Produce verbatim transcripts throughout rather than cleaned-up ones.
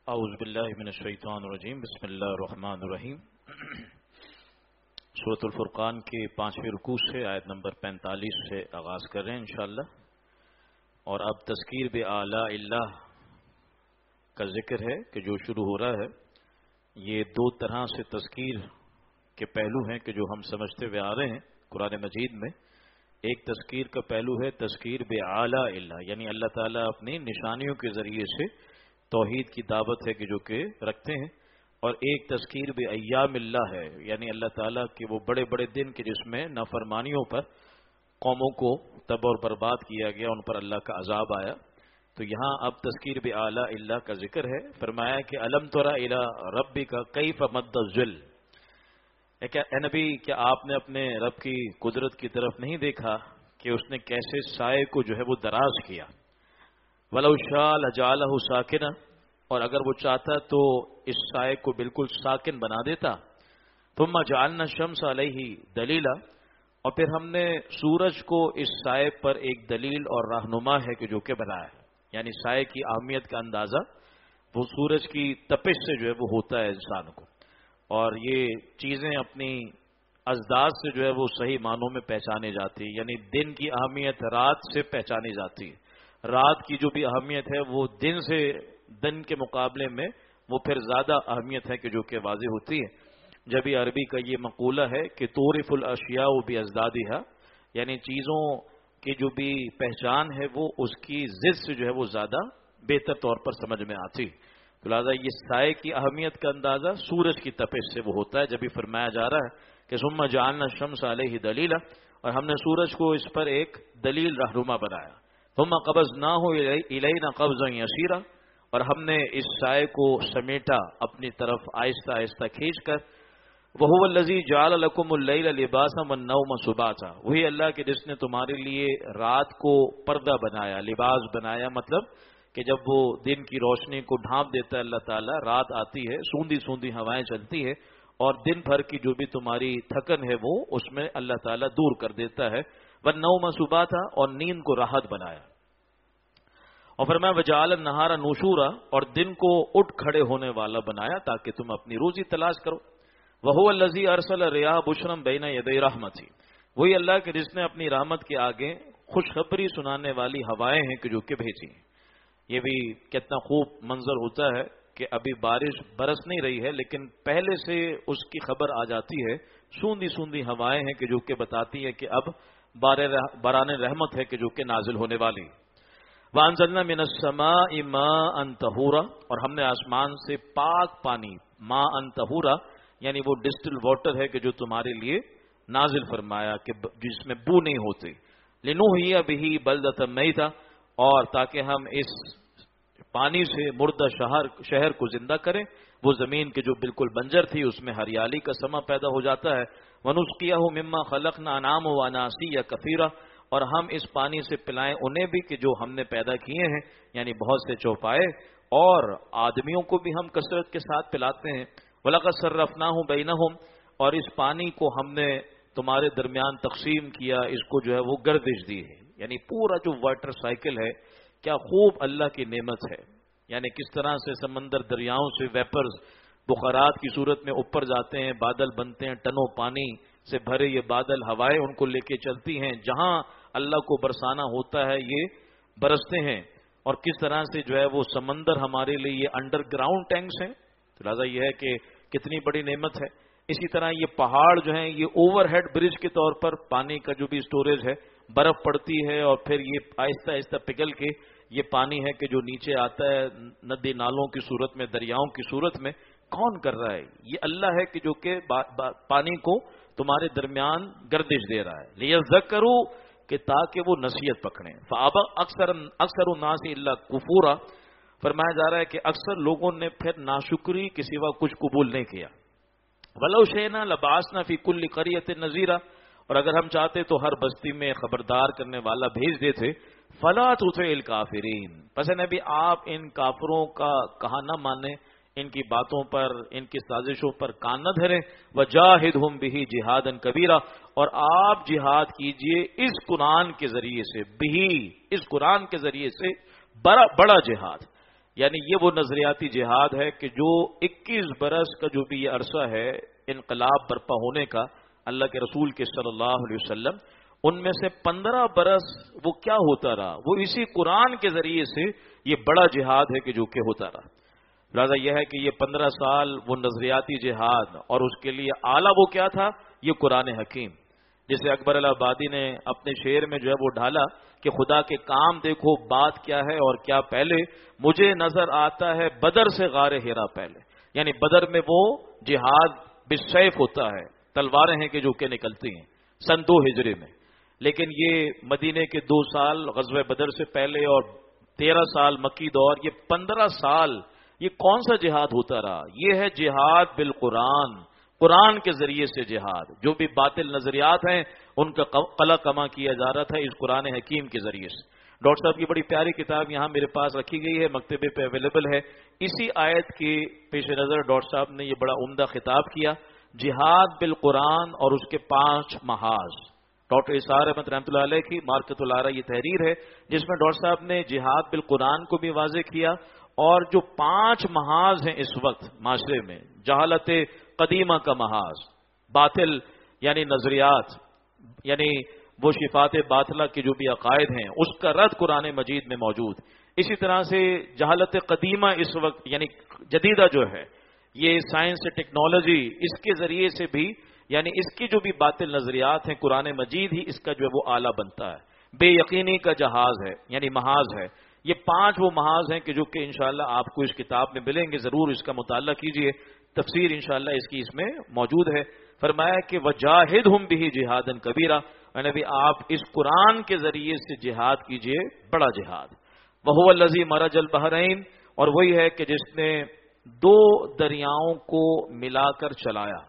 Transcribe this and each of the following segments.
اعوذ باللہ من الشیطان الرجیم بسم اللہ الرحمن الرحیم۔ سورۃ الفرقان کے پانچویں رکوع سے آیت نمبر پینتالیس سے آغاز کر رہے ہیں انشاءاللہ، اور اب تذکیر بآلاء اللہ کا ذکر ہے کہ جو شروع ہو رہا ہے۔ یہ دو طرح سے تذکیر کے پہلو ہیں کہ جو ہم سمجھتے ہوئے آ رہے ہیں قرآن مجید میں۔ ایک تذکیر کا پہلو ہے تذکیر بآلاء اللہ، یعنی اللہ تعالیٰ اپنی نشانیوں کے ذریعے سے توحید کی دعوت ہے کہ جو کہ رکھتے ہیں، اور ایک تذکیر بایام اللہ ہے، یعنی اللہ تعالیٰ کے وہ بڑے بڑے دن کے جس میں نافرمانیوں پر قوموں کو تباہ اور برباد کیا گیا، ان پر اللہ کا عذاب آیا۔ تو یہاں اب تذکیر بآلاء اللہ کا ذکر ہے۔ فرمایا کہ الم تری الی ربک کیف مد الظل، اے نبی کیا آپ نے اپنے رب کی قدرت کی طرف نہیں دیکھا کہ اس نے کیسے سائے کو جو ہے وہ دراز کیا۔ وَلَوْ شَاءَ لَجَعَلَهُ سَاكِنًا، اور اگر وہ چاہتا تو اس سائے کو بالکل ساکن بنا دیتا۔ ثُمَّ جَعَلْنَا الشَّمْسَ عَلَيْهِ دَلِيلًا، اور پھر ہم نے سورج کو اس سائے پر ایک دلیل اور رہنما ہے کہ جو کہ بنایا، یعنی سائے کی اہمیت کا اندازہ وہ سورج کی تپش سے جو ہے وہ ہوتا ہے انسان کو، اور یہ چیزیں اپنی ازداد سے جو ہے وہ صحیح معنوں میں پہچانی جاتی ہے، یعنی دن کی اہمیت رات سے پہچانی جاتی ہے، رات کی جو بھی اہمیت ہے وہ دن سے دن کے مقابلے میں وہ پھر زیادہ اہمیت ہے کہ جو کہ واضح ہوتی ہے۔ جب یہ عربی کا یہ مقولہ ہے کہ تعرف الاشیاء بازدادها، یعنی چیزوں کی جو بھی پہچان ہے وہ اس کی ضد سے جو ہے وہ زیادہ بہتر طور پر سمجھ میں آتی، تو لہٰذا یہ سائے کی اہمیت کا اندازہ سورج کی تپش سے وہ ہوتا ہے۔ جب یہ فرمایا جا رہا ہے کہ ثم جعلنا الشمس علیہ دلیلا، اور ہم نے سورج کو اس پر ایک دلیل رہنما بنایا۔ ثم قبضناہ الینا قبضا یسیرا، اور ہم نے اس سائے کو سمیٹا اپنی طرف آہستہ آہستہ کھینچ کر۔ وَهُوَ الَّذِي جَعَلَ لَكُمُ اللَّيْلَ لِبَاسًا وَالنَّوْمَ سُبَاتًا، وہی اللہ کے جس نے تمہارے لیے رات کو پردہ بنایا، لباس بنایا، مطلب کہ جب وہ دن کی روشنی کو ڈھانپ دیتا ہے اللہ تعالیٰ، رات آتی ہے، سوندھی سوندھی ہوائیں چلتی ہے، اور دن بھر کی جو بھی تمہاری تھکن ہے وہ اس میں اللہ تعالیٰ دور کر دیتا ہے۔ وَالنَّوْمَ سُبَاتًا، اور نیند کو راحت بنایا۔ اور فرمایا وَجَعَلَ النَّهَارَ نُشُورًا، اور دن کو اٹھ کھڑے ہونے والا بنایا تاکہ تم اپنی روزی تلاش کرو۔ وَهُوَ الَّذِي أَرْسَلَ الرِّيَاحَ بُشْرًا بَيْنَ يَدَيْ رَحْمَتِهِ، وہی اللہ کے جس نے اپنی رحمت کے آگے خوشخبری سنانے والی ہوائیں ہیں کہ جو کہ بھیجی ہیں۔ یہ بھی کتنا خوب منظر ہوتا ہے کہ ابھی بارش برس نہیں رہی ہے لیکن پہلے سے اس کی خبر آ جاتی ہے، سوندھی سوندھی ہوائیں ہیں کہ جو کہ بتاتی ہے کہ اب باران رحمت ہے کہ جو کہ نازل ہونے والی۔ وَأَنزَلْنَا مِنَ السَّمَاءِ مَاءً طَهُورًا، اور ہم نے آسمان سے پاک پانی، ماءً طَهُورًا یعنی وہ ڈسٹل واٹر ہے کہ جو تمہارے لیے نازل فرمایا کہ جس میں بو نہیں ہوتی۔ لِنُحْيِيَ بِهِ بَلْدَةً مَيْتًا، اور تاکہ ہم اس پانی سے مردہ شہر شہر کو زندہ کریں، وہ زمین کے جو بالکل بنجر تھی اس میں ہریالی کا سما پیدا ہو جاتا ہے۔ وَنُسْقِيَهُ مِمَّا خَلَقْنَا أَنْعَامًا وَأَنَاسِيَّ كَثِيرًا، اور ہم اس پانی سے پلائیں انہیں بھی کہ جو ہم نے پیدا کیے ہیں، یعنی بہت سے چوپائے، اور آدمیوں کو بھی ہم کثرت کے ساتھ پلاتے ہیں۔ وَلَقَدْ صَرَّفْنَاهُ بَيْنَهُمْ، اور اس پانی کو ہم نے تمہارے درمیان تقسیم کیا، اس کو جو ہے وہ گردش دی ہے، یعنی پورا جو واٹر سائیکل ہے کیا خوب اللہ کی نعمت ہے، یعنی کس طرح سے سمندر دریاؤں سے ویپرز بخارات کی صورت میں اوپر جاتے ہیں، بادل بنتے ہیں، ٹنوں پانی سے بھرے یہ بادل ہوائیں ان کو لے کے چلتی ہیں، جہاں اللہ کو برسانا ہوتا ہے یہ برستے ہیں، اور کس طرح سے جو ہے وہ سمندر ہمارے لیے یہ انڈر گراؤنڈ ٹینکس ہیں، تو لہٰذا یہ ہے کہ کتنی بڑی نعمت ہے۔ اسی طرح یہ پہاڑ جو ہیں یہ اوور ہیڈ برج کے طور پر پانی کا جو بھی اسٹوریج ہے، برف پڑتی ہے اور پھر یہ آہستہ آہستہ پگھل کے یہ پانی ہے کہ جو نیچے آتا ہے ندی نالوں کی صورت میں، دریاؤں کی صورت میں۔ کون کر رہا ہے؟ یہ اللہ ہے کہ جو کہ با با پانی کو تمہارے درمیان گردش دے رہا ہے، لیذکروا، کہ تاکہ وہ نصیحت پکڑیں۔ فابى اکثر اکثر الناس الا کفورا، فرمایا جا رہا ہے کہ اکثر لوگوں نے پھر ناشکری کے سوا کچھ قبول نہیں کیا۔ وَلَوْ شِئْنَا لَبَعَثْنَا فِي كُلِّ قَرْيَةٍ نَذِيرًا، اور اگر ہم چاہتے تو ہر بستی میں خبردار کرنے والا بھیج دیتے۔ فَلَا تُطِعِ الْكَافِرِينَ، پس نبی آپ ان کافروں کا کہا نہ مانیں، ان کی باتوں پر، ان کی سازشوں پر کان نہ دھریں۔ وَجَاهِدْهُمْ بِهِ جِهَادًا كَبِيرًا، اور آپ جہاد کیجئے اس قرآن کے ذریعے سے، بِهِ اس قرآن کے ذریعے سے بڑا بڑا جہاد، یعنی یہ وہ نظریاتی جہاد ہے کہ جو اکیس برس کا جو بھی یہ عرصہ ہے انقلاب برپا ہونے کا اللہ کے رسول کے صلی اللہ علیہ وسلم، ان میں سے پندرہ برس وہ کیا ہوتا رہا، وہ اسی قرآن کے ذریعے سے یہ بڑا جہاد ہے کہ جو کہ ہوتا رہا۔ لہٰذا یہ ہے کہ یہ پندرہ سال وہ نظریاتی جہاد، اور اس کے لیے اعلیٰ وہ کیا تھا، یہ قرآن حکیم، جسے اکبر الآبادی نے اپنے شعر میں جو ہے وہ ڈھالا کہ خدا کے کام دیکھو بات کیا ہے اور کیا پہلے، مجھے نظر آتا ہے بدر سے غار ہیرا پہلے۔ یعنی بدر میں وہ جہاد بالسیف ہوتا ہے، تلواریں ہیں کہ جو کہ نکلتی ہیں سن دو ہجری میں، لیکن یہ مدینے کے دو سال غزوہ بدر سے پہلے اور تیرہ سال مکی دور، یہ پندرہ سال یہ کون سا جہاد ہوتا رہا؟ یہ ہے جہاد بالقرآن، قرآن کے ذریعے سے جہاد۔ جو بھی باطل نظریات ہیں ان کا قلع کما کیا جا رہا تھا اس قرآن حکیم کے ذریعے سے۔ ڈاکٹر صاحب کی بڑی پیاری کتاب یہاں میرے پاس رکھی گئی ہے، مکتبے پہ اویلیبل ہے۔ اسی آیت کے پیش نظر ڈاکٹر صاحب نے یہ بڑا عمدہ خطاب کیا، جہاد بالقرآن اور اس کے پانچ محاذ۔ ڈاکٹر اسار احمد رحمۃ اللہ علیہ کی مارکت العرا یہ تحریر ہے جس میں ڈاکٹر صاحب نے جہاد بالقرآن کو بھی واضح کیا، اور جو پانچ محاذ ہیں اس وقت معاشرے میں، جہالت قدیمہ کا محاذ، باطل یعنی نظریات، یعنی وہ صفات باطلہ کے جو بھی عقائد ہیں اس کا رد قرآن مجید میں موجود۔ اسی طرح سے جہالت قدیمہ اس وقت یعنی جدیدہ جو ہے، یہ سائنس ٹیکنالوجی، اس کے ذریعے سے بھی یعنی اس کی جو بھی باطل نظریات ہیں قرآن مجید ہی اس کا جو ہے وہ آلہ بنتا ہے۔ بے یقینی کا جہاز ہے یعنی محاذ ہے۔ یہ پانچ وہ محاذ ہیں کہ جو کہ انشاءاللہ آپ کو اس کتاب میں ملیں گے، ضرور اس کا مطالعہ کیجئے، تفسیر انشاءاللہ اس کی اس میں موجود ہے۔ فرمایا کہ وجاہدہم بہ جہادا کبیرا، نبی آپ اس قرآن کے ذریعے سے جہاد کیجئے، بڑا جہاد۔ وہو الذی مرج البحرین، اور وہی ہے کہ جس نے دو دریاؤں کو ملا کر چلایا۔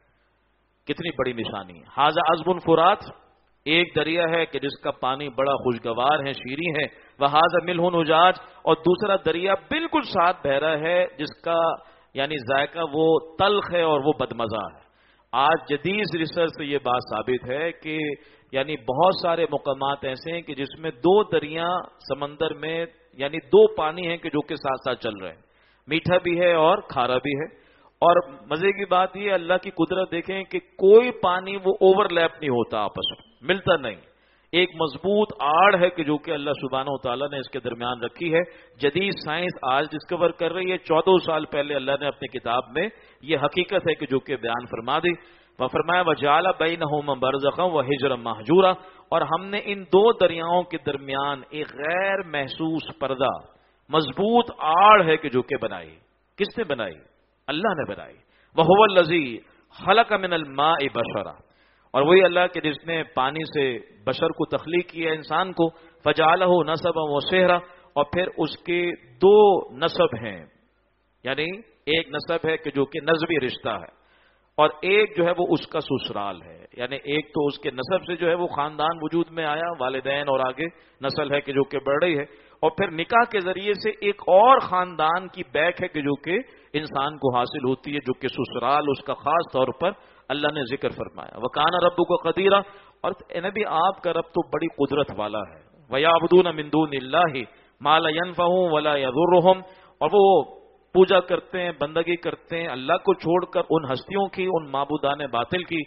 کتنی بڑی نشانی ہے۔ ھذا عذب فرات، ایک دریا ہے کہ جس کا پانی بڑا خوشگوار ہے، شیریں ہے، وھذا ملح اجاج، اور دوسرا دریا بالکل صاف بہرا ہے جس کا یعنی ذائقہ وہ تلخ ہے اور وہ بدمزہ ہے۔ آج جدید ریسرچ سے یہ بات ثابت ہے کہ یعنی بہت سارے مقامات ایسے ہیں کہ جس میں دو دریا سمندر میں یعنی دو پانی ہیں کہ جو کہ ساتھ ساتھ چل رہے ہیں، میٹھا بھی ہے اور کھارا بھی ہے۔ اور مزے کی بات یہ اللہ کی قدرت دیکھیں کہ کوئی پانی وہ اوور لیپ نہیں ہوتا، آپس میں ملتا نہیں، ایک مضبوط آڑ ہے کہ جو کہ اللہ سبحانہ و تعالیٰ نے اس کے درمیان رکھی ہے۔ جدید سائنس آج ڈسکور کر رہی ہے، چودہ سال پہلے اللہ نے اپنی کتاب میں یہ حقیقت ہے کہ جو کہ بیان فرما دی۔ وہ فرمایا وجعل بینہما برزخا وحجرا مہجورا، اور ہم نے ان دو دریاؤں کے درمیان ایک غیر محسوس پردہ، مضبوط آڑ ہے کہ جو کہ بنائی۔ کس نے بنائی؟ اللہ نے بنائی۔ وہو الذی خلق من الماء بشرا، اور وہی اللہ کے جس نے پانی سے بشر کو تخلیق کیا، انسان کو، فجعلہ نسبا وصہرا، اور پھر اس کے دو نسب ہیں، یعنی ایک نسب ہے کہ جو کہ نسبی رشتہ ہے، اور ایک جو ہے وہ اس کا سسرال ہے، یعنی ایک تو اس کے نسب سے جو ہے وہ خاندان وجود میں آیا، والدین اور آگے نسل ہے کہ جو کہ بڑھ رہی ہے، اور پھر نکاح کے ذریعے سے ایک اور خاندان کی بیک ہے کہ جو کہ انسان کو حاصل ہوتی ہے، جو کہ سسرال اس کا خاص طور پر اللہ نے ذکر فرمایا۔ وَكَانَ رَبُّكَ قَدِيرًا، اور نبی آپ کا رب تو بڑی قدرت والا ہے۔ وَيَعْبُدُونَ مِن دُونِ اللَّهِ مَا لَا يَنفَعُهُمْ وَلَا يَضُرُّهُمْ، اور وہ پوجا کرتے ہیں، بندگی کرتے ہیں اللہ کو چھوڑ کر ان ہستیوں کی، ان معبودان باطل کی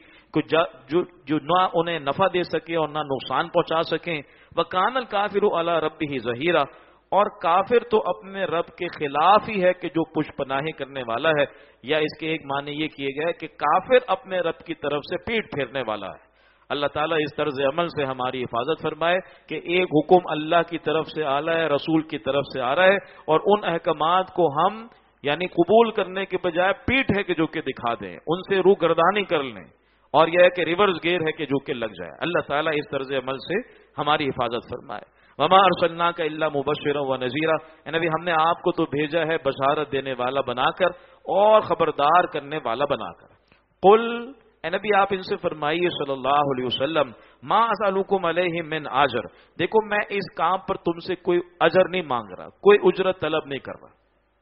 جو جو نہ انہیں نفع دے سکے اور نہ نقصان پہنچا سکیں۔ وَكَانَ الْكَافِرُ عَلَى رَبِّهِ ظَهِيرًا، اور کافر تو اپنے رب کے خلاف ہی ہے کہ جو پشت پناہی کرنے والا ہے، یا اس کے ایک معنی یہ کیے گئے کہ کافر اپنے رب کی طرف سے پیٹ پھیرنے والا ہے۔ اللہ تعالیٰ اس طرز عمل سے ہماری حفاظت فرمائے کہ ایک حکم اللہ کی طرف سے آ رہا ہے، رسول کی طرف سے آ رہا ہے، اور ان احکامات کو ہم یعنی قبول کرنے کے بجائے پیٹ ہے کہ جو کہ دکھا دیں، ان سے روح گردانی کر لیں، اور یہ ہے کہ ریورس گیئر ہے کہ جو کہ لگ جائے۔ اللہ تعالیٰ اس طرز عمل سے ہماری حفاظت فرمائے۔ وما ارسلناک الا مبشرا ونذیرا، اے نبی ہم نے آپ کو تو بھیجا ہے بشارت دینے والا بنا کر اور خبردار کرنے والا بنا کر۔ قل، اے نبی آپ ان سے فرمائیے صلی اللہ علیہ وسلم، ما اسالکم علیہ من اجر، دیکھو میں اس کام پر تم سے کوئی اجر نہیں مانگ رہا، کوئی اجرت طلب نہیں کر رہا۔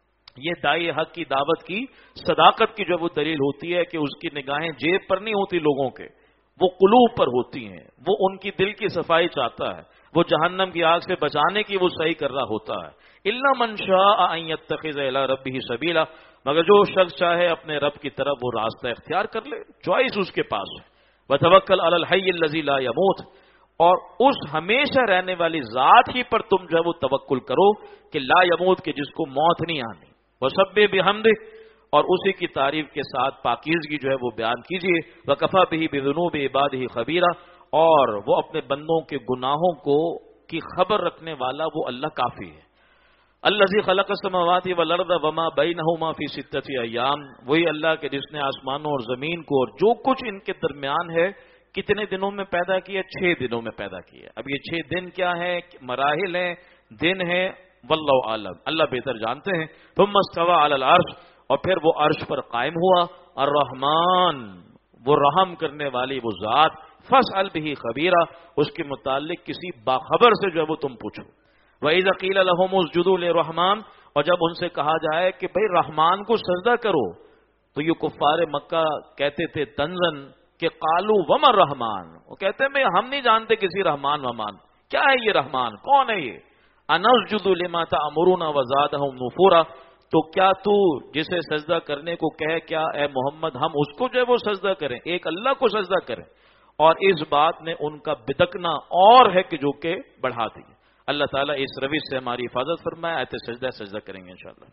یہ داعی حق کی دعوت کی صداقت کی جو وہ دلیل ہوتی ہے کہ اس کی نگاہیں جیب پر نہیں ہوتی لوگوں کے، وہ قلوب پر ہوتی ہیں، وہ ان کی دل کی صفائی چاہتا ہے۔ وہ جہنم کی آگ سے بچانے کی وہ صحیح کر رہا ہوتا ہے. الا من شاء ان يتخذ الى ربه سبیلا، مگر جو شخص چاہے اپنے رب کی طرف وہ راستہ اختیار کر لے، چوائس اس کے پاس ہے. وتوکل علی الحی الذی لا يموت، اور اس ہمیشہ رہنے والی ذات ہی پر تم جو ہے وہ توکل کرو کہ لا یموت، کہ جس کو موت نہیں آنی. وسبح بحمدہ، اور اسی کی تعریف کے ساتھ پاکیزگی جو ہے وہ بیان کیجیے. وکفی بہ بذنوب عبادہ خبیرا، اور وہ اپنے بندوں کے گناہوں کو کی خبر رکھنے والا وہ اللہ کافی ہے. الذی خلق السماوات والارض وما بینہما فی ستۃ ایام، وہی اللہ کے جس نے آسمانوں اور زمین کو اور جو کچھ ان کے درمیان ہے کتنے دنوں میں پیدا کیا؟ چھ دنوں میں پیدا کیا. اب یہ چھ دن کیا ہے؟ مراحل ہیں، دن ہے، واللہ عالم، اللہ بہتر جانتے ہیں. ثم استوى علی العرش، اور پھر وہ عرش پر قائم ہوا. الرحمن، وہ رحم کرنے والی وہ ذات. فاسأل به خبیرا، اس کے متعلق کسی باخبر سے جو ہے وہ تم پوچھو. وَإِذَا قِيلَ لَهُمُ اسْجُدُوا لِلرَّحْمَنِ، اور جب ان سے کہا جائے کہ بھئی رحمان کو سجدہ کرو، تو یہ کفار مکہ کہتے تھے تنزن کہ قالوا وما الرحمن، وہ کہتے ہیں میں ہم نہیں جانتے کسی رحمان ومان، کیا ہے یہ رحمان، کون ہے یہ؟ أَنَسْجُدُ لِمَا تَأْمُرُونَ وَزَادَهُمْ نُفُورًا، تو کیا تو جسے سجدہ کرنے کو کہے کیا اے محمد ہم اس کو جو ہے وہ سجدہ کریں، ایک اللہ کو سجدہ کریں؟ اور اس بات نے ان کا بدکنا اور ہے کہ جو کہ بڑھا دی. اللہ تعالیٰ اس روش سے ہماری حفاظت فرمائے. آیت سجدہ سجدہ کریں گے انشاءاللہ.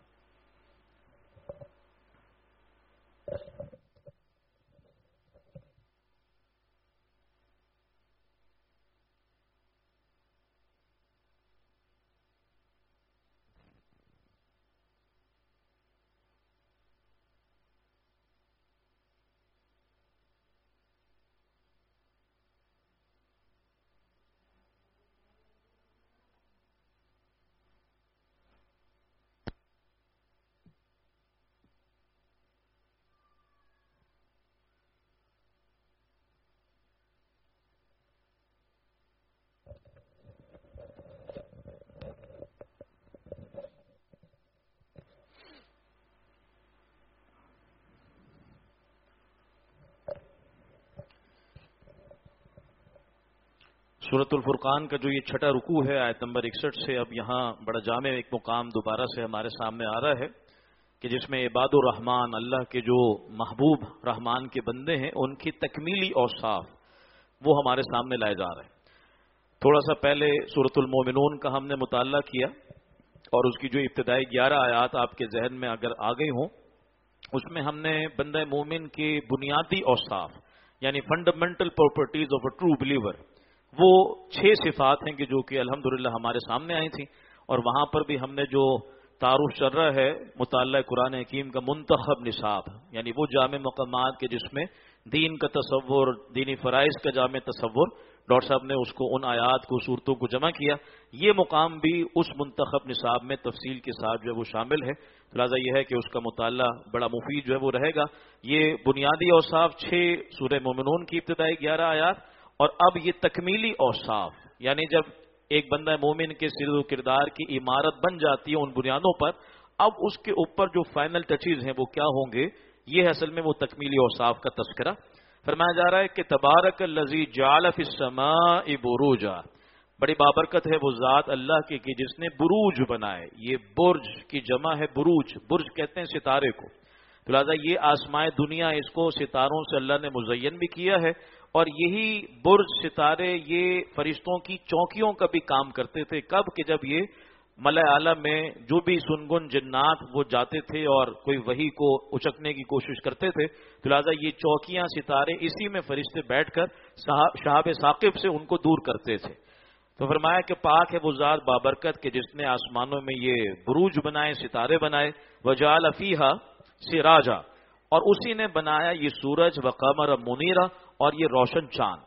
سورۃ الفرقان کا جو یہ چھٹا رکوع ہے آیت نمبر اکسٹھ سے، اب یہاں بڑا جامع ایک مقام دوبارہ سے ہمارے سامنے آ رہا ہے کہ جس میں عباد الرحمان، اللہ کے جو محبوب رحمان کے بندے ہیں ان کی تکمیلی اوصاف وہ ہمارے سامنے لائے جا رہے ہیں. تھوڑا سا پہلے سورۃ المومنون کا ہم نے مطالعہ کیا اور اس کی جو ابتدائی گیارہ آیات آپ کے ذہن میں اگر آ گئی ہوں، اس میں ہم نے بندہ مومن کی بنیادی اوصاف یعنی fundamental properties of a true believer, وہ چھ صفات ہیں کہ جو کہ الحمدللہ ہمارے سامنے آئی تھیں. اور وہاں پر بھی ہم نے جو تعارف چل رہا ہے مطالعہ قرآن حکیم کا منتخب نصاب، یعنی وہ جامع مقامات کے جس میں دین کا تصور، دینی فرائض کا جامع تصور، ڈاکٹر صاحب نے اس کو ان آیات کو صورتوں کو جمع کیا. یہ مقام بھی اس منتخب نصاب میں تفصیل کے ساتھ جو ہے وہ شامل ہے. لہٰذا یہ ہے کہ اس کا مطالعہ بڑا مفید جو ہے وہ رہے گا. یہ بنیادی اوصاف چھ سورہ مومنون کی ابتدائی گیارہ آیات، اور اب یہ تکمیلی اوصاف یعنی جب ایک بندہ مومن کے سیر و کردار کی عمارت بن جاتی ہے ان بنیادوں پر، اب اس کے اوپر جو فائنل ٹچیز ہیں وہ کیا ہوں گے، یہ اصل میں وہ تکمیلی اوصاف کا تذکرہ فرمایا جا رہا ہے کہ تبارک الذی جعل فی السماء بروجا، بڑی بابرکت ہے وہ ذات اللہ کی کہ جس نے بروج بنائے. یہ برج کی جمع ہے بروج، برج کہتے ہیں ستارے کو. تو لہٰذا یہ آسمائے دنیا اس کو ستاروں سے اللہ نے مزین بھی کیا ہے، اور یہی برج ستارے یہ فرشتوں کی چوکیوں کا بھی کام کرتے تھے. کب کہ جب یہ ملأ اعلی میں جو بھی سنگن جنات وہ جاتے تھے اور کوئی وحی کو اچکنے کی کوشش کرتے تھے، تو لہٰذا یہ چوکیاں ستارے اسی میں فرشتے بیٹھ کر شہاب ثاقب سے ان کو دور کرتے تھے. تو فرمایا کہ پاک ہے وہ ذات بابرکت کہ جس نے آسمانوں میں یہ بروج بنائے، ستارے بنائے. وجعل فیہا سراجا، اور اسی نے بنایا یہ سورج وقمر منیرا، اور یہ روشن چاند.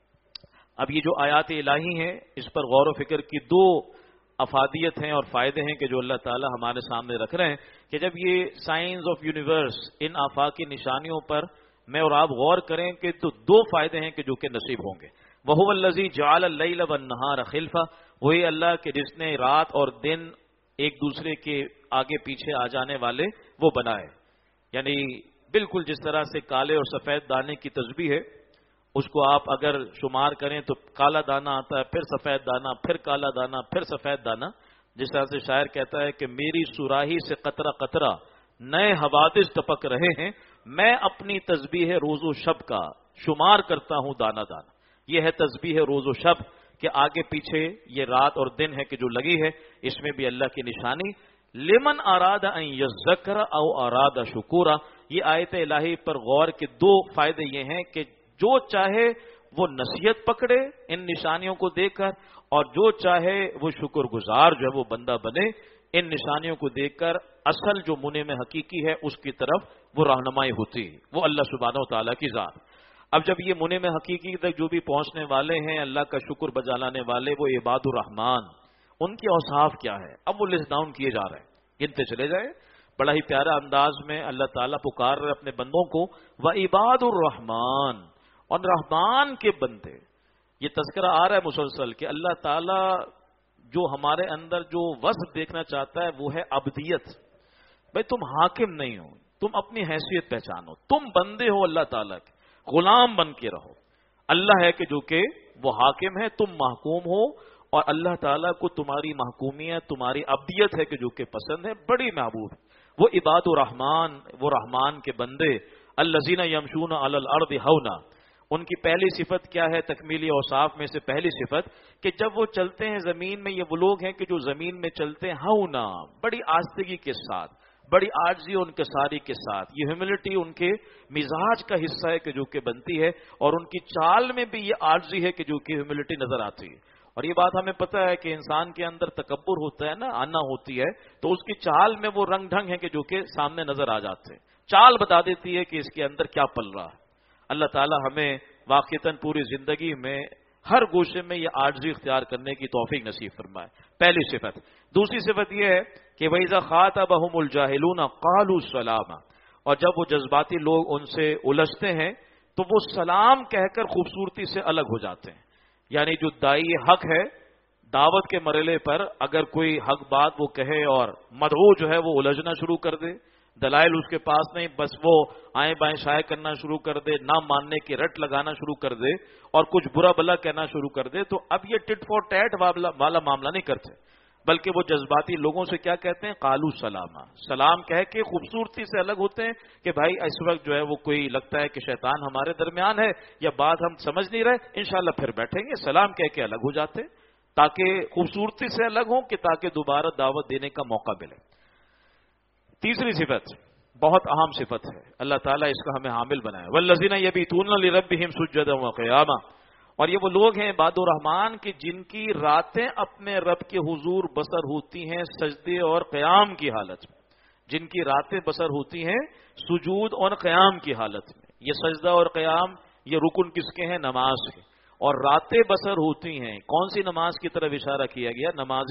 اب یہ جو آیات الہی ہیں اس پر غور و فکر کی دو افادیت ہیں اور فائدے ہیں کہ جو اللہ تعالی ہمارے سامنے رکھ رہے ہیں کہ جب یہ سائنس آف یونیورس ان آفاقی نشانیوں پر میں اور آپ غور کریں کہ تو دو فائدے ہیں کہ جو کہ نصیب ہوں گے. وَهُوَ الَّذِي جَعَلَ اللَّيْلَ وَالنَّهَارَ خِلْفَةً، وہی اللہ کہ جس نے رات اور دن ایک دوسرے کے آگے پیچھے آ جانے والے وہ بنائے. یعنی بالکل جس طرح سے کالے اور سفید دانے کی تشبیہ ہے اس کو آپ اگر شمار کریں تو کالا دانہ آتا ہے، پھر سفید دانہ، پھر کالا دانہ، پھر سفید دانہ. جس طرح سے شاعر کہتا ہے کہ میری سراہی سے قطرہ قطرہ نئے حوادث ٹپک رہے ہیں، میں اپنی تسبیح روز و شب کا شمار کرتا ہوں دانہ دانہ. یہ ہے تسبیح روز و شب کہ آگے پیچھے یہ رات اور دن ہے کہ جو لگی ہے، اس میں بھی اللہ کی نشانی. لمن اراد ان یذکر او اراد شکورا. یہ آیت الہی پر غور کے دو فائدے یہ ہیں کہ جو چاہے وہ نصیحت پکڑے ان نشانیوں کو دیکھ کر، اور جو چاہے وہ شکر گزار جو ہے وہ بندہ بنے ان نشانیوں کو دیکھ کر. اصل جو منعم حقیقی ہے اس کی طرف وہ رہنمائی ہوتی ہے، وہ اللہ سبحانہ و تعالیٰ کی ذات. اب جب یہ منعم حقیقی تک جو بھی پہنچنے والے ہیں، اللہ کا شکر بجا لانے والے، وہ عباد الرحمان، ان کے اوصاف کیا ہے اب وہ لسٹ ڈاؤن کیے جا رہے ہیں، گنتے چلے جائیں. بڑا ہی پیارا انداز میں اللہ تعالیٰ پکار رہے اپنے بندوں کو، وعباد الرحمان، اور رحمان کے بندے. یہ تذکرہ آ رہا ہے مسلسل کہ اللہ تعالیٰ جو ہمارے اندر جو وصف دیکھنا چاہتا ہے وہ ہے عبدیت. بھائی تم حاکم نہیں ہو، تم اپنی حیثیت پہچانو، تم بندے ہو اللہ تعالیٰ کے، غلام بن کے رہو. اللہ ہے کہ جو کہ وہ حاکم ہے، تم محکوم ہو، اور اللہ تعالیٰ کو تمہاری محکومیت، تمہاری عبدیت ہے کہ جو کہ پسند ہے، بڑی محبوب ہے. وہ عباد الرحمان، وہ رحمان کے بندے، الذین یمشون علی الارض ہونا. ان کی پہلی صفت کیا ہے؟ تکمیلی اوصاف میں سے پہلی صفت کہ جب وہ چلتے ہیں زمین میں، یہ وہ لوگ ہیں کہ جو زمین میں چلتے ہیں ہونا، بڑی آستگی کے ساتھ، بڑی عاجزی ان کے ساری کے ساتھ. یہ ہیوملٹی ان کے مزاج کا حصہ ہے کہ جو کہ بنتی ہے، اور ان کی چال میں بھی یہ عاجزی ہے کہ جو کہ ہیوملٹی نظر آتی ہے. اور یہ بات ہمیں پتہ ہے کہ انسان کے اندر تکبر ہوتا ہے نا، آنا ہوتی ہے، تو اس کی چال میں وہ رنگ ڈھنگ ہے کہ جو کہ سامنے نظر آ جاتے ہیں. چال بتا دیتی ہے کہ اس کے اندر کیا پل رہا ہے. اللہ تعالی ہمیں واقعتاً پوری زندگی میں ہر گوشے میں یہ عاجزی اختیار کرنے کی توفیق نصیب فرمائے. پہلی صفت. دوسری صفت یہ ہے کہ وَإِذَا خَاطَبَهُمُ الْجَاهِلُونَ قَالُوا سَلَامًا. اور جب وہ جذباتی لوگ ان سے الجھتے ہیں تو وہ سلام کہہ کر خوبصورتی سے الگ ہو جاتے ہیں. یعنی جو دائی حق ہے، دعوت کے مرحلے پر اگر کوئی حق بات وہ کہے اور مدعو جو ہے وہ الجھنا شروع کر دے، دلائل اس کے پاس نہیں، بس وہ آئیں بائیں شائع کرنا شروع کر دے، نہ ماننے کی رٹ لگانا شروع کر دے، اور کچھ برا بلا کہنا شروع کر دے، تو اب یہ ٹٹ فور ٹیٹ والا معاملہ نہیں کرتے، بلکہ وہ جذباتی لوگوں سے کیا کہتے ہیں؟ قالو سلاما. سلام کہہ کے خوبصورتی سے الگ ہوتے ہیں کہ بھائی اس وقت جو ہے وہ کوئی لگتا ہے کہ شیطان ہمارے درمیان ہے یا بات ہم سمجھ نہیں رہے، انشاءاللہ پھر بیٹھیں گے. سلام کہہ کے الگ ہو جاتے تاکہ خوبصورتی سے الگ ہوں کہ تاکہ دوبارہ دعوت دینے کا موقع ملے. تیسری صفت بہت اہم صفت ہے، اللہ تعالیٰ اس کا ہمیں حامل بنائے. والذین یبیتون لربہم سجدا وقیاما. اور یہ وہ لوگ ہیں عباد الرحمان کی جن کی راتیں اپنے رب کے حضور بسر ہوتی ہیں سجدے اور قیام کی حالت میں. جن کی راتیں بسر ہوتی ہیں سجود اور قیام کی حالت میں. یہ سجدہ اور قیام یہ رکن کس کے ہیں؟ نماز کے. اور راتیں بسر ہوتی ہیں کون سی نماز کی طرف اشارہ کیا گیا؟ نماز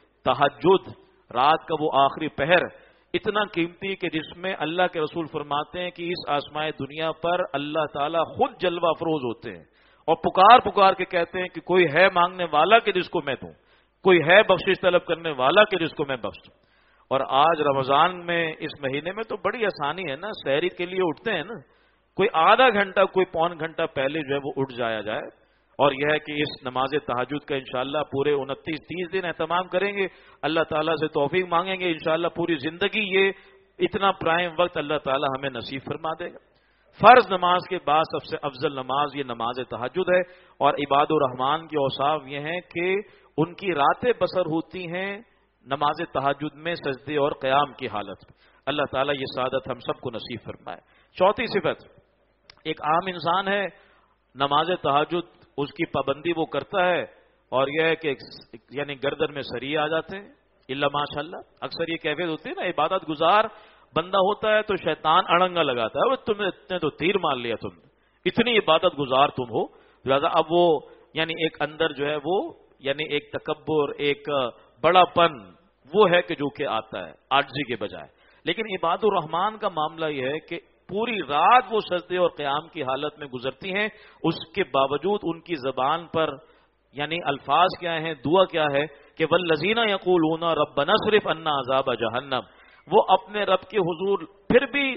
تہجد. رات کا وہ آخری پہر اتنا قیمتی کہ جس میں اللہ کے رسول فرماتے ہیں کہ اس آسمائے دنیا پر اللہ تعالیٰ خود جلوہ افروز ہوتے ہیں اور پکار پکار کے کہتے ہیں کہ کوئی ہے مانگنے والا کہ جس کو میں دوں، کوئی ہے بخشش طلب کرنے والا کہ جس کو میں بخش دوں. اور آج رمضان میں اس مہینے میں تو بڑی آسانی ہے نا، سحری کے لیے اٹھتے ہیں نا، کوئی آدھا گھنٹہ کوئی پون گھنٹہ پہلے جو ہے وہ اٹھ جایا جائے. اور یہ ہے کہ اس نماز تہجد کا انشاءاللہ پورے انتیس تیس دن اہتمام کریں گے، اللہ تعالیٰ سے توفیق مانگیں گے، انشاءاللہ پوری زندگی یہ اتنا پرائم وقت اللہ تعالیٰ ہمیں نصیب فرما دے گا. فرض نماز کے بعد سب سے افضل نماز یہ نماز تہجد ہے. اور عباد الرحمان کے اوصاف یہ ہیں کہ ان کی راتیں بسر ہوتی ہیں نماز تہجد میں سجدے اور قیام کی حالت میں. اللہ تعالیٰ یہ سعادت ہم سب کو نصیب فرمائے. چوتھی صفت، ایک عام انسان ہے، نماز تہجد اس کی پابندی وہ کرتا ہے، اور یہ ہے کہ یعنی گردن میں سریے آ جاتے ہیں، الا ماشاء اللہ. اکثر یہ کیفیت ہوتی ہے نا، عبادت گزار بندہ ہوتا ہے تو شیطان اڑنگا لگاتا ہے، وہ تم نے اتنے تو تیر مار لیا، تم اتنی عبادت گزار تم ہو. لہٰذا اب وہ یعنی ایک اندر جو ہے وہ یعنی ایک تکبر، ایک بڑا پن وہ ہے کہ جو کہ آتا ہے عاجزی کے بجائے. لیکن عباد الرحمان کا معاملہ یہ ہے کہ پوری رات وہ سجدے اور قیام کی حالت میں گزرتی ہیں، اس کے باوجود ان کی زبان پر یعنی الفاظ کیا ہیں، دعا کیا ہے کہ والذین یقولون ربنا اصرف عنا عذاب جہنم. وہ اپنے رب کے حضور پھر بھی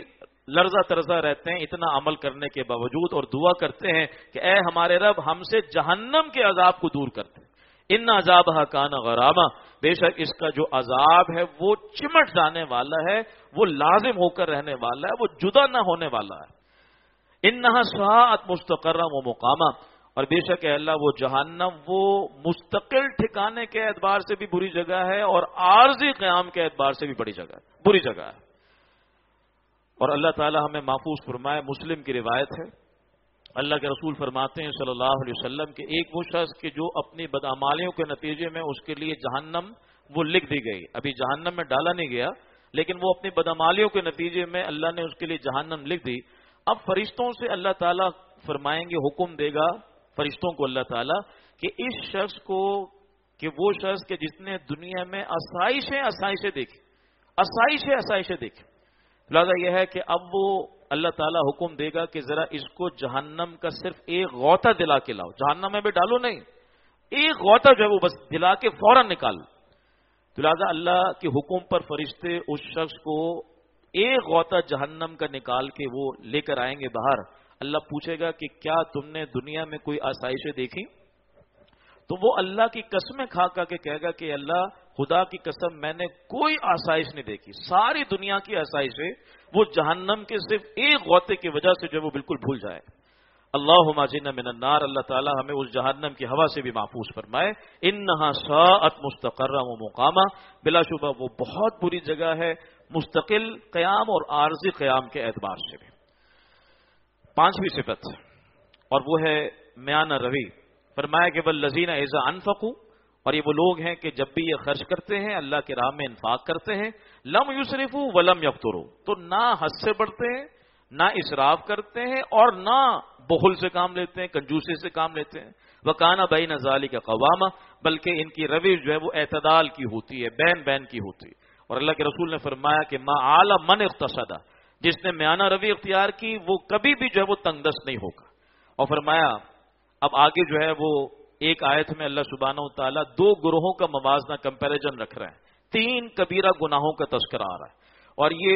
لرزہ ترزہ رہتے ہیں اتنا عمل کرنے کے باوجود، اور دعا کرتے ہیں کہ اے ہمارے رب ہم سے جہنم کے عذاب کو دور کر دے. ان عذابہ کان غراما، بے شک اس کا جو عذاب ہے وہ چمٹ جانے والا ہے، وہ لازم ہو کر رہنے والا ہے، وہ جدا نہ ہونے والا ہے. انہا ساعت مستقرا و مقامہ، اور بے شک اے اللہ وہ جہنم وہ مستقل ٹھکانے کے اعتبار سے بھی بری جگہ ہے اور عارضی قیام کے اعتبار سے بھی بڑی جگہ ہے، بری جگہ ہے. اور اللہ تعالی ہمیں محفوظ فرمائے. مسلم کی روایت ہے، اللہ کے رسول فرماتے ہیں صلی اللہ علیہ وسلم کہ ایک وہ شخص کہ جو اپنی بدعمالیوں کے نتیجے میں اس کے لیے جہنم وہ لکھ دی گئی، ابھی جہنم میں ڈالا نہیں گیا لیکن وہ اپنی بدعمالیوں کے نتیجے میں اللہ نے اس کے لیے جہنم لکھ دی. اب فرشتوں سے اللہ تعالیٰ فرمائیں گے، حکم دے گا فرشتوں کو اللہ تعالیٰ کہ اس شخص کو، کہ وہ شخص کہ جس نے دنیا میں آسائشیں آسائشیں دیکھی، آسائشیں آسائشیں دیکھی، لہذا یہ ہے کہ اب وہ اللہ تعالیٰ حکم دے گا کہ ذرا اس کو جہنم کا صرف ایک غوطہ دلا کے لاؤ، جہنم میں بھی ڈالو نہیں، ایک غوطہ جو ہے وہ بس دلا کے فوراً نکال. تو لہذا اللہ کے حکم پر فرشتے اس شخص کو ایک غوطہ جہنم کا نکال کے وہ لے کر آئیں گے باہر. اللہ پوچھے گا کہ کیا تم نے دنیا میں کوئی آسائشیں دیکھی؟ تو وہ اللہ کی قسمیں کھا کر کے کہے گا کہ اللہ خدا کی قسم میں نے کوئی آسائش نہیں دیکھی، ساری دنیا کی آسائشیں وہ جہنم کے صرف ایک غوطے کی وجہ سے جو وہ بالکل بھول جائے. اللہم اجرنا من النار، اللہ تعالی ہمیں اس جہنم کی ہوا سے بھی محفوظ فرمائے. انہا ساعت مستقرا و مقامہ، بلا شبہ وہ بہت بری جگہ ہے مستقل قیام اور عارضی قیام کے اعتبار سے بھی. پانچویں صفت اور وہ ہے میانہ روی. فرمایا کہ والذین اذا انفقوا، اور یہ وہ لوگ ہیں کہ جب بھی یہ خرچ کرتے ہیں اللہ کے راہ میں انفاق کرتے ہیں، لم یسرفوا ولم یقتروا، تو نہ حد سے بڑھتے ہیں، نہ اسراف کرتے ہیں اور نہ بخل سے کام لیتے ہیں، کنجوسی سے کام لیتے ہیں. وکانہ بین ذالک قوامہ، بلکہ ان کی روش جو ہے وہ اعتدال کی ہوتی ہے، بین بین کی ہوتی ہے. اور اللہ کے رسول نے فرمایا کہ ما اعلی من اقتصد، جس نے میانہ روی اختیار کی وہ کبھی بھی جو ہے وہ تنگ دست نہیں ہوگا. اور فرمایا اب آگے جو ہے وہ ایک آیت میں اللہ سبحانہ و تعالیٰ دو گروہوں کا موازنہ کمپیریزن رکھ رہے ہیں، تین کبیرہ گناہوں کا تذکرہ آ رہا ہے. اور یہ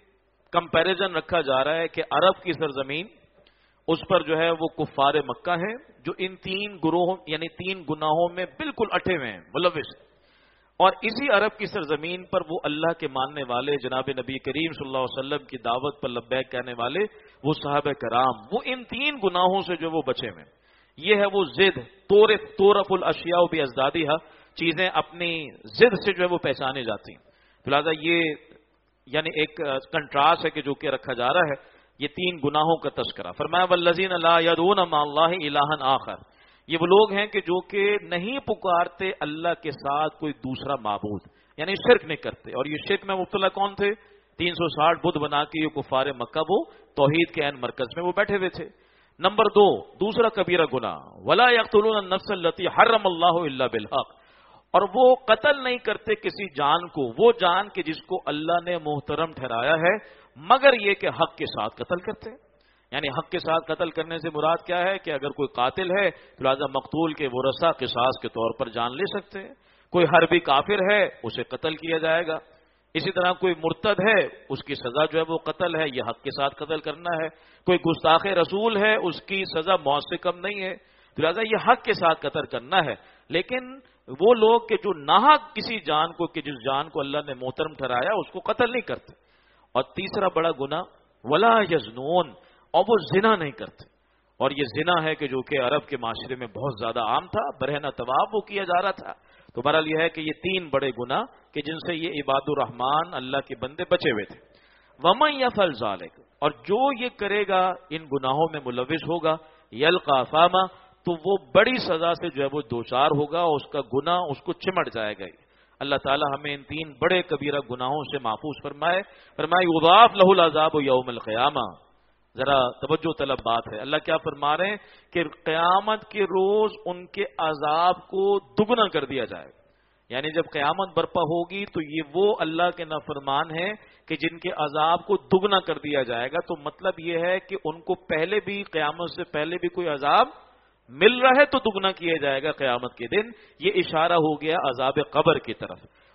کمپیریزن رکھا جا رہا ہے کہ عرب کی سرزمین اس پر جو ہے وہ کفار مکہ ہے جو ان تین گروہوں یعنی تین گناہوں میں بالکل اٹھے ہوئے ہیں، ملوث. اور اسی عرب کی سرزمین پر وہ اللہ کے ماننے والے جناب نبی کریم صلی اللہ علیہ وسلم کی دعوت پر لبیک کہنے والے وہ صحابہ کرام، وہ ان تین گناہوں سے جو وہ بچے ہوئے. یہ ہے وہ ضد، تورف الاشیاء بازدادها، چیزیں اپنی ضد سے جو ہے وہ پہچانے جاتی ہیں. لہٰذا یہ یعنی ایک کنٹراسٹ ہے کہ جو کہ رکھا جا رہا ہے یہ تین گناہوں کا تذکرہ. فرمایا والذین لا يدعون مع اللہ الہا آخر، یہ وہ لوگ ہیں کہ جو کہ نہیں پکارتے اللہ کے ساتھ کوئی دوسرا معبود، یعنی شرک نہیں کرتے. اور یہ شرک میں مبتلا کون تھے؟ تین سو ساٹھ بدھ بنا کے یہ کفار مکہ وہ توحید کے عین مرکز میں وہ بیٹھے ہوئے تھے. نمبر دو، دوسرا کبیرہ گناہ، ولا یقتلون النفس التي حرم اللہ الا بالحق، اور وہ قتل نہیں کرتے کسی جان کو، وہ جان کہ جس کو اللہ نے محترم ٹھہرایا ہے، مگر یہ کہ حق کے ساتھ قتل کرتے ہیں. یعنی حق کے ساتھ قتل کرنے سے مراد کیا ہے کہ اگر کوئی قاتل ہے تو لہذا مقتول کے ورثہ قصاص کے طور پر جان لے سکتے ہیں. کوئی حربی کافر ہے اسے قتل کیا جائے گا. اسی طرح کوئی مرتد ہے اس کی سزا جو ہے وہ قتل ہے، یہ حق کے ساتھ قتل کرنا ہے. کوئی گستاخ رسول ہے اس کی سزا موت سے کم نہیں ہے، لہذا یہ حق کے ساتھ قتل کرنا ہے. لیکن وہ لوگ کہ جو ناحق کسی جان کو کہ جس جان کو اللہ نے محترم ٹھہرایا اس کو قتل نہیں کرتے. اور تیسرا بڑا گناہ ولا یزنون، اور وہ زنا نہیں کرتے. اور یہ زنا ہے کہ جو کہ عرب کے معاشرے میں بہت زیادہ عام تھا، برہنہ طواف وہ کیا جا رہا تھا. تو بہرحال یہ ہے کہ یہ تین بڑے گناہ کہ جن سے یہ عباد الرحمان اللہ کے بندے بچے ہوئے تھے. ومن یفعل ذلک، اور جو یہ کرے گا ان گناہوں میں ملوث ہوگا، یلقى اثاما، تو وہ بڑی سزا سے جو ہے وہ دوچار ہوگا اور اس کا گناہ اس کو چمٹ جائے گا. اللہ تعالی ہمیں ان تین بڑے کبیرہ گناہوں سے محفوظ فرمائے. فرمائے یضاعف له العذاب یوم القیامہ. ذرا توجہ طلب بات ہے، اللہ کیا فرما رہے ہیں کہ قیامت کے روز ان کے عذاب کو دگنا کر دیا جائے. یعنی جب قیامت برپا ہوگی تو یہ وہ اللہ کے نافرمان ہیں کہ جن کے عذاب کو دگنا کر دیا جائے گا. تو مطلب یہ ہے کہ ان کو پہلے بھی قیامت سے پہلے بھی کوئی عذاب مل رہا ہے تو دگنا کیا جائے گا قیامت کے دن. یہ اشارہ ہو گیا عذاب قبر کی طرف.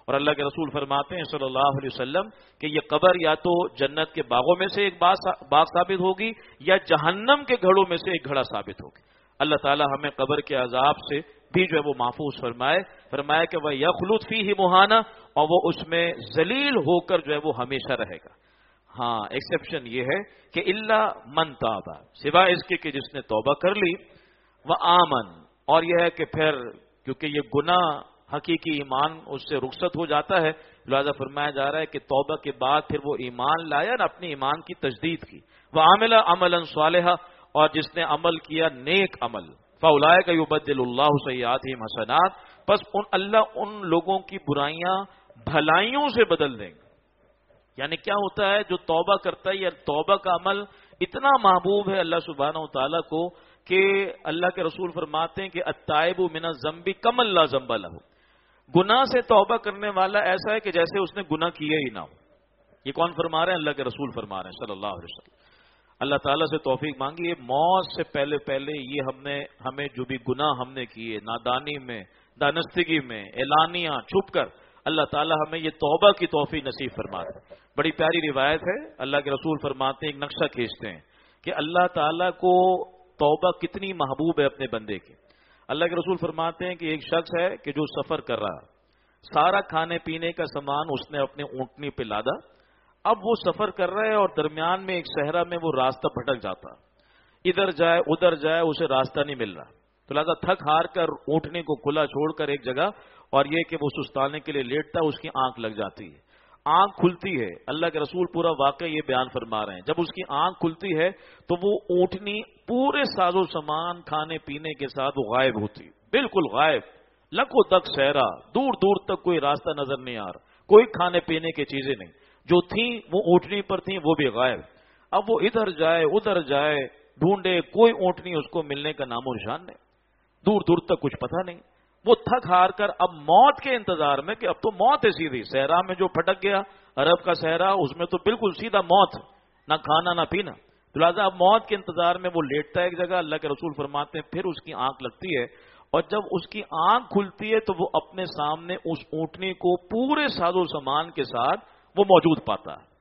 اور اللہ کے رسول فرماتے ہیں صلی اللہ علیہ وسلم کہ یہ قبر یا تو جنت کے باغوں میں سے ایک باغ ثابت ہوگی یا جہنم کے گھڑوں میں سے ایک گھڑا ثابت ہوگی۔ اللہ تعالی ہمیں قبر کے عذاب سے بھی جو ہے وہ محفوظ فرمائے فرمائے کہ وہ یخلد فیہ مہانا، اور وہ اس میں ذلیل ہو کر جو ہے وہ ہمیشہ رہے گا۔ ہاں ایکسیپشن یہ ہے کہ الا من تاب، سوائے اس کے کہ جس نے توبہ کر لی، وہ آمن، اور یہ ہے کہ پھر کیونکہ یہ گناہ حقیقی ایمان اس سے رخصت ہو جاتا ہے، لہذا فرمایا جا رہا ہے کہ توبہ کے بعد پھر وہ ایمان لایا اور اپنے ایمان کی تجدید کی، وہ عاملہ عملا صالحا، اور جس نے عمل کیا نیک عمل، فاولئک یبدل اللہ سیئاتہم حسنات، بس ان اللہ ان لوگوں کی برائیاں بھلائیوں سے بدل دیں گے۔ یعنی کیا ہوتا ہے، جو توبہ کرتا ہے یا توبہ کا عمل اتنا محبوب ہے اللہ سبحانہ و تعالیٰ کو کہ اللہ کے رسول فرماتے ہیں کہ التائب من الذنب کمن لا ذنب لہ، گناہ سے توبہ کرنے والا ایسا ہے کہ جیسے اس نے گناہ کیا ہی نہ ہو۔ یہ کون فرما رہے ہیں؟ اللہ کے رسول فرما رہے ہیں صلی اللہ علیہ وسلم۔ اللہ تعالیٰ سے توفیق مانگیے، موت سے پہلے پہلے یہ ہم نے ہمیں جو بھی گناہ ہم نے کیے، نادانی میں، دانستگی میں، اعلانیہ، چھپ کر، اللہ تعالیٰ ہمیں یہ توبہ کی توفیق نصیب فرما دے۔ بڑی پیاری روایت ہے، اللہ کے رسول فرماتے ہیں، ایک نقشہ کھینچتے ہیں کہ اللہ تعالیٰ کو توبہ کتنی محبوب ہے اپنے بندے کی۔ اللہ کے رسول فرماتے ہیں کہ ایک شخص ہے کہ جو سفر کر رہا، سارا کھانے پینے کا سامان اس نے اپنے اونٹنی پہ لادا، اب وہ سفر کر رہا ہے اور درمیان میں ایک صحرا میں وہ راستہ بھٹک جاتا، ادھر جائے ادھر جائے اسے راستہ نہیں مل رہا، تو لہٰذا تھک ہار کر اونٹنی کو کھلا چھوڑ کر ایک جگہ، اور یہ کہ وہ سستانے کے لیے لیٹتا، اس کی آنکھ لگ جاتی ہے، آنکھ کھلتی ہے۔ اللہ کے رسول پورا واقعہ یہ بیان فرما رہے ہیں، جب اس کی آنکھ کھلتی ہے تو وہ اونٹنی پورے ساز و سامان کھانے پینے کے ساتھ وہ غائب ہوتی، بالکل غائب، لکھوں تک صحرا، دور دور تک کوئی راستہ نظر نہیں آ رہا، کوئی کھانے پینے کی چیزیں نہیں، جو تھیں وہ اونٹنی پر تھیں وہ بھی غائب۔ اب وہ ادھر جائے ادھر جائے ڈھونڈے، کوئی اونٹنی اس کو ملنے کا نام و نشان نہیں، دور دور تک کچھ پتہ نہیں۔ وہ تھک ہار کر اب موت کے انتظار میں کہ اب تو موت ہے سیدھی، صحرا میں جو پھٹک گیا، عرب کا صحرا، اس میں تو بالکل سیدھا موت، نہ کھانا نہ پینا، لہٰذا اب موت کے انتظار میں وہ لیٹتا ہے ایک جگہ۔ اللہ کے رسول فرماتے ہیں پھر اس کی آنکھ لگتی ہے، اور جب اس کی آنکھ کھلتی ہے تو وہ اپنے سامنے اس اونٹنی کو پورے ساز و سامان کے ساتھ وہ موجود پاتا ہے۔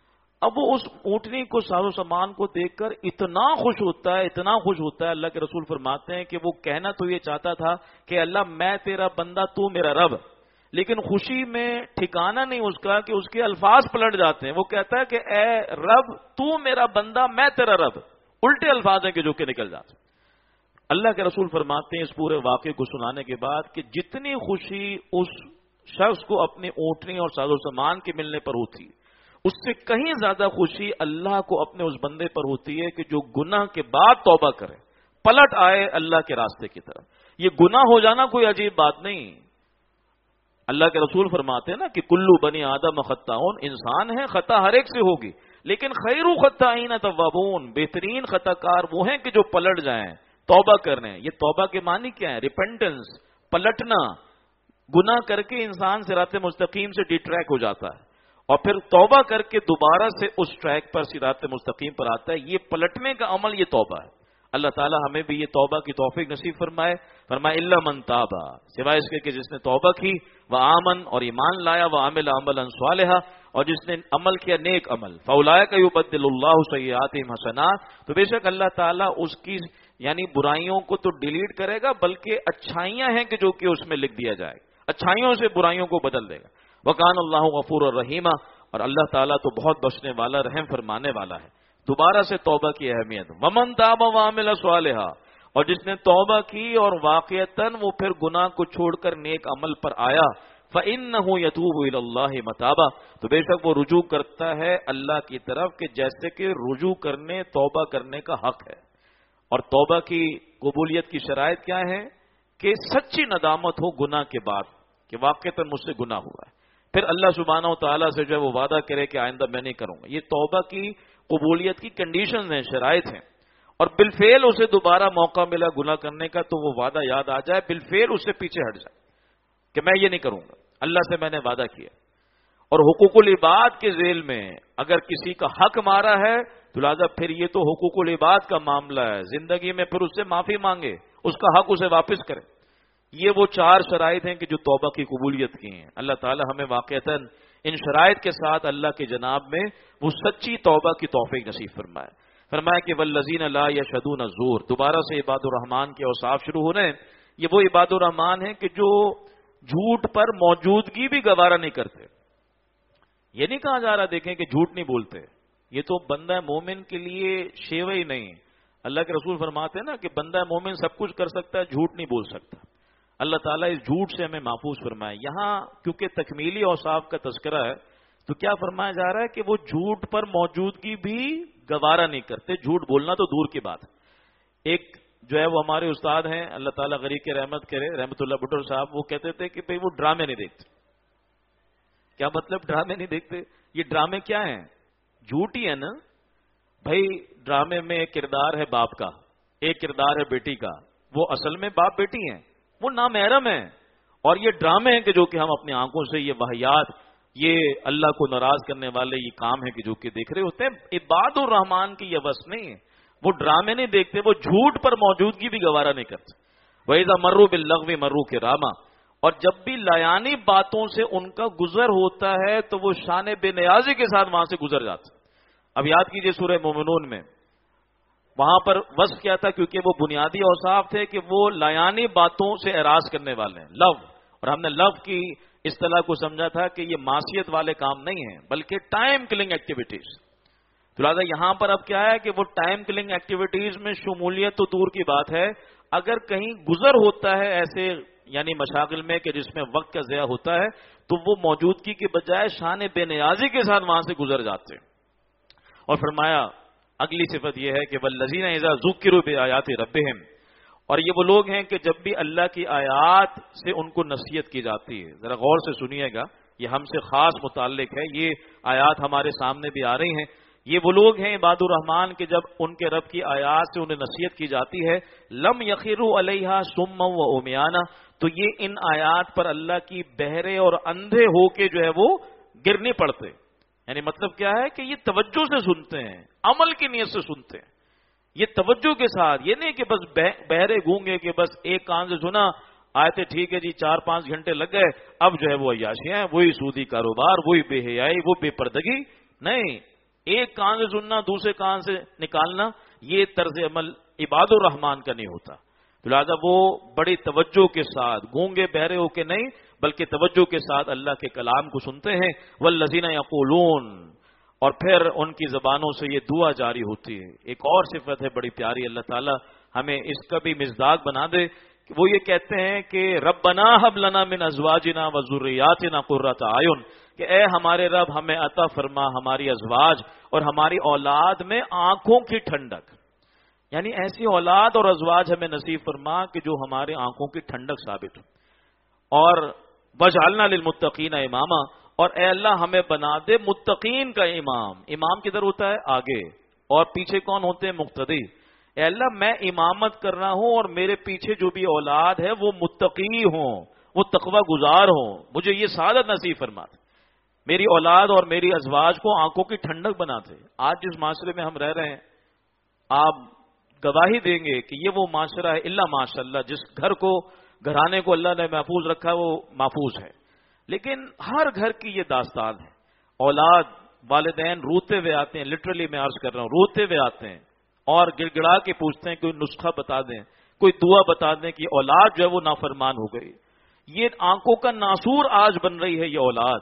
اب وہ اس اونٹنی کو ساز و سامان کو دیکھ کر اتنا خوش ہوتا ہے، اتنا خوش ہوتا ہے، اللہ کے رسول فرماتے ہیں کہ وہ کہنا تو یہ چاہتا تھا کہ اللہ میں تیرا بندہ تو میرا رب، لیکن خوشی میں ٹھکانہ نہیں اس کا کہ اس کے الفاظ پلٹ جاتے ہیں۔ وہ کہتا ہے کہ اے رب تو میرا بندہ میں تیرا رب، الٹے الفاظ ہیں کہ جو کہ نکل جاتے ہیں۔ اللہ کے رسول فرماتے ہیں اس پورے واقعے کو سنانے کے بعد کہ جتنی خوشی اس شخص کو اپنی اونٹنی اور ساز و سامان کے ملنے پر ہوتی، اس سے کہیں زیادہ خوشی اللہ کو اپنے اس بندے پر ہوتی ہے کہ جو گناہ کے بعد توبہ کرے، پلٹ آئے اللہ کے راستے کی طرف۔ یہ گناہ ہو جانا کوئی عجیب بات نہیں۔ اللہ کے رسول فرماتے ہیں نا کہ کلو بنی آدم خطاؤن، انسان ہے، خطا ہر ایک سے ہوگی، لیکن خیر خطائین توابون، بہترین خطا کار وہ ہیں کہ جو پلٹ جائیں، توبہ کرنے۔ یہ توبہ کے معنی کیا ہے؟ ریپینٹنس، پلٹنا۔ گناہ کر کے انسان صراط مستقیم سے ڈی ٹریک ہو جاتا ہے، اور پھر توبہ کر کے دوبارہ سے اس ٹریک پر صراط مستقیم پر آتا ہے۔ یہ پلٹنے کا عمل یہ توبہ ہے۔ اللہ تعالی ہمیں بھی یہ توبہ کی توفیق نصیب فرمائے۔ فرمائے الا من تابا، سوائے اس کے کہ جس نے توبہ کی، وہ آمن، اور ایمان لایا، وہ عمل عملا صالحا، اور جس نے عمل کیا نیک عمل، فاولئک یبدل اللہ سیئاتہم حسنات، تو بے شک اللہ تعالیٰ اس کی یعنی برائیوں کو تو ڈیلیٹ کرے گا، بلکہ اچھائیاں ہیں کہ جو کہ اس میں لکھ دیا جائے، اچھائیوں سے برائیوں کو بدل دے گا۔ وکان اللہ غفور الرحیم، اور اللہ تعالیٰ تو بہت بخشنے والا، رحم فرمانے والا ہے۔ دوبارہ سے توبہ کی اہمیت، ومن تاب وعمل صالحا، اور جس نے توبہ کی اور واقعتاً وہ پھر گناہ کو چھوڑ کر نیک عمل پر آیا، فإنہ یتوب الی اللہ متابا، تو بے شک وہ رجوع کرتا ہے اللہ کی طرف کہ جیسے کہ رجوع کرنے، توبہ کرنے کا حق ہے۔ اور توبہ کی قبولیت کی شرائط کیا ہے؟ کہ سچی ندامت ہو گناہ کے بعد کہ واقعتاً مجھ سے گناہ ہوا ہے، پھر اللہ سبحانہ و تعالیٰ سے جو ہے وہ وعدہ کرے کہ آئندہ میں نہیں کروں گا۔ یہ توبہ کی قبولیت کی کنڈیشنز ہیں، شرائط ہیں، اور بالفعل اسے دوبارہ موقع ملا گناہ کرنے کا تو وہ وعدہ یاد آ جائے، بالفعل اس سے پیچھے ہٹ جائے کہ میں یہ نہیں کروں گا، اللہ سے میں نے وعدہ کیا۔ اور حقوق العباد کے ذیل میں اگر کسی کا حق مارا ہے تو لہٰذا پھر یہ تو حقوق العباد کا معاملہ ہے، زندگی میں پھر اس سے معافی مانگے، اس کا حق اسے واپس کرے۔ یہ وہ چار شرائط ہیں کہ جو توبہ کی قبولیت کی ہیں. اللہ تعالی ہمیں واقعتاً ان شرائط کے ساتھ اللہ کے جناب میں وہ سچی توبہ کی توفیق نصیب فرمائے. فرمایا کہ والذین لا یشہدون الزور. دوبارہ سے عباد الرحمان کے اوصاف شروع ہو رہے ہیں. یہ وہ عباد الرحمان ہیں کہ جو جھوٹ پر موجودگی بھی گوارا نہیں کرتے. یہ نہیں کہا جا رہا دیکھیں کہ جھوٹ نہیں بولتے، یہ تو بندہ مومن کے لیے شیوہ ہی نہیں. اللہ کے رسول فرماتے ہیں نا کہ بندہ مومن سب کچھ کر سکتا ہے، جھوٹ نہیں بول سکتا. اللہ تعالیٰ اس جھوٹ سے ہمیں محفوظ فرمائے. یہاں کیونکہ تکمیلی اوصاف کا تذکرہ ہے تو کیا فرمایا جا رہا ہے کہ وہ جھوٹ پر موجودگی بھی گوارا نہیں کرتے. جھوٹ بولنا تو دور کی بات ہے. ایک جو ہے وہ ہمارے استاد ہیں، اللہ تعالیٰ غریق رحمت کرے، رحمت اللہ بٹر صاحب، وہ کہتے تھے کہ بھئی وہ ڈرامے نہیں دیکھتے. کیا مطلب ڈرامے نہیں دیکھتے؟ یہ ڈرامے کیا ہیں؟ جھوٹ ہی ہے نا بھائی. ڈرامے میں ایک کردار ہے باپ کا، ایک کردار ہے بیٹی کا. وہ اصل میں باپ بیٹی ہیں، وہ نامحرم ہیں. اور یہ ڈرامے ہیں کہ جو کہ ہم اپنی آنکھوں سے، یہ واہیات، یہ اللہ کو ناراض کرنے والے یہ کام ہے کہ جو کہ دیکھ رہے ہوتے ہیں. عباد الرحمان کی یہ وصف نہیں ہے. وہ ڈرامے نہیں دیکھتے، وہ جھوٹ پر موجودگی بھی گوارا نہیں کرتے. وَإِذَا مَرُّوا بِاللَّغْوِ مَرُّوا كِرَامًا. اور جب بھی لایانی باتوں سے ان کا گزر ہوتا ہے تو وہ شان بے نیازی کے ساتھ وہاں سے گزر جاتے. اب یاد کیجئے سورہ مومنون میں وہاں پر وصف کیا تھا، کیونکہ وہ بنیادی اوصاف تھے کہ وہ لایانی باتوں سے اعراض کرنے والے ہیں. لو، اور ہم نے لو کی اصطلاح کو سمجھا تھا کہ یہ معصیت والے کام نہیں ہیں بلکہ ٹائم کلنگ ایکٹیویٹیز. تو لہٰذا یہاں پر اب کیا ہے کہ وہ ٹائم کلنگ ایکٹیویٹیز میں شمولیت تو دور کی بات ہے، اگر کہیں گزر ہوتا ہے ایسے یعنی مشاغل میں کہ جس میں وقت کا ضیاع ہوتا ہے تو وہ موجودگی کے بجائے شان بے نیازی کے ساتھ وہاں سے گزر جاتے. اور فرمایا اگلی صفت یہ ہے کہ والذین اذا ذکروا بآیات ربہم. اور یہ وہ لوگ ہیں کہ جب بھی اللہ کی آیات سے ان کو نصیحت کی جاتی ہے. ذرا غور سے سنیے گا، یہ ہم سے خاص متعلق ہے، یہ آیات ہمارے سامنے بھی آ رہی ہیں. یہ وہ لوگ ہیں عباد الرحمان کہ جب ان کے رب کی آیات سے انہیں نصیحت کی جاتی ہے لم یخروا علیہا صما و عمیانا، تو یہ ان آیات پر اللہ کی بہرے اور اندھے ہو کے جو ہے وہ گر نہیں پڑتے. یعنی مطلب کیا ہے کہ یہ توجہ سے سنتے ہیں، عمل کی نیت سے سنتے ہیں. یہ توجہ کے ساتھ، یہ نہیں کہ بس بہرے گونگے کہ بس ایک کان سے سنا آیتیں ٹھیک ہے جی چار پانچ گھنٹے لگ گئے اب جو ہے وہ عیاشیاں ہیں، وہی سودی کاروبار، وہی بے حیائی، وہ بے پردگی. نہیں، ایک کان سے سننا دوسرے کان سے نکالنا، یہ طرز عمل عباد الرحمان کا نہیں ہوتا. تو لہٰذا وہ بڑی توجہ کے ساتھ، گونگے بہرے ہو کے نہیں بلکہ توجہ کے ساتھ اللہ کے کلام کو سنتے ہیں. والذین یقولون، اور پھر ان کی زبانوں سے یہ دعا جاری ہوتی ہے. ایک اور صفت ہے بڑی پیاری، اللہ تعالی ہمیں اس کا بھی مصداق بنا دے. وہ یہ کہتے ہیں کہ ربنا ہب لنا من ازواجنا وذریاتنا قرۃ اعین، کہ اے ہمارے رب ہمیں عطا فرما ہماری ازواج اور ہماری اولاد میں آنکھوں کی ٹھنڈک. یعنی ایسی اولاد اور ازواج ہمیں نصیب فرما کہ جو ہمارے آنکھوں کی ٹھنڈک ثابت ہو. اور وجعلنا للمتقین اماما، اور اے اللہ ہمیں بنا دے متقین کا امام. امام کدھر ہوتا ہے؟ آگے، اور پیچھے کون ہوتے ہیں؟ مقتدی. اے اللہ میں امامت کر رہا ہوں اور میرے پیچھے جو بھی اولاد ہے وہ متقی ہوں، وہ تقوی گزار ہوں، مجھے یہ سعادت نصیب فرما دے. میری اولاد اور میری ازواج کو آنکھوں کی ٹھنڈک بنا دے. آج جس معاشرے میں ہم رہ رہے ہیں آپ گواہی دیں گے کہ یہ وہ معاشرہ ہے، اللہ ماشاء اللہ جس گھر کو، گھرانے کو اللہ نے محفوظ رکھا ہے وہ محفوظ ہے. لیکن ہر گھر کی یہ داستان ہے. اولاد، والدین روتے ہوئے آتے ہیں، لٹرلی میں عرض کر رہا ہوں، روتے ہوئے آتے ہیں اور گڑ گڑا کے پوچھتے ہیں کوئی نسخہ بتا دیں، کوئی دعا بتا دیں کہ اولاد جو ہے وہ نافرمان ہو گئی. یہ آنکھوں کا ناسور آج بن رہی ہے یہ اولاد.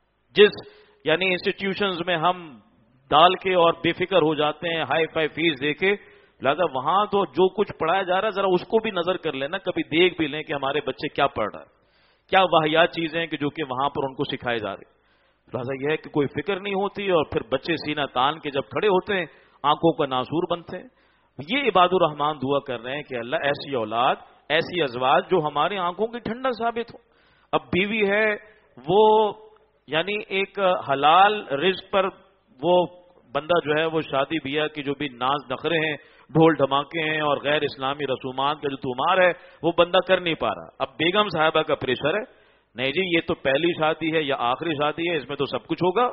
جس یعنی انسٹیٹیوشنز میں ہم ڈال کے اور بے فکر ہو جاتے ہیں ہائی فائی فیس دے کے، لہٰذا وہاں تو جو کچھ پڑھایا جا رہا ہے ذرا اس کو بھی نظر کر لینا، کبھی دیکھ بھی لیں کہ ہمارے بچے کیا پڑھ رہا ہے، کیا واہیات چیزیں کہ جو کہ وہاں پر ان کو سکھائے جا رہے. لہٰذا یہ ہے کہ کوئی فکر نہیں ہوتی اور پھر بچے سینہ تان کے جب کھڑے ہوتے ہیں آنکھوں کا ناسور بنتے ہیں. یہ عباد الرحمان دعا کر رہے ہیں کہ اللہ ایسی اولاد، ایسی ازواج جو ہماری آنکھوں کی ٹھنڈک ثابت ہو. اب بیوی ہے وہ یعنی ایک حلال رزق پر وہ بندہ جو ہے وہ شادی بیاہ کی جو بھی ناز نخرے ہیں، ڈھول دھماکے ہیں اور غیر اسلامی رسومات کا جو تومار ہے وہ بندہ کر نہیں پا رہا. اب بیگم صاحبہ کا پریشر ہے، نہیں جی یہ تو پہلی شادی ہے یا آخری شادی ہے، اس میں تو سب کچھ ہوگا،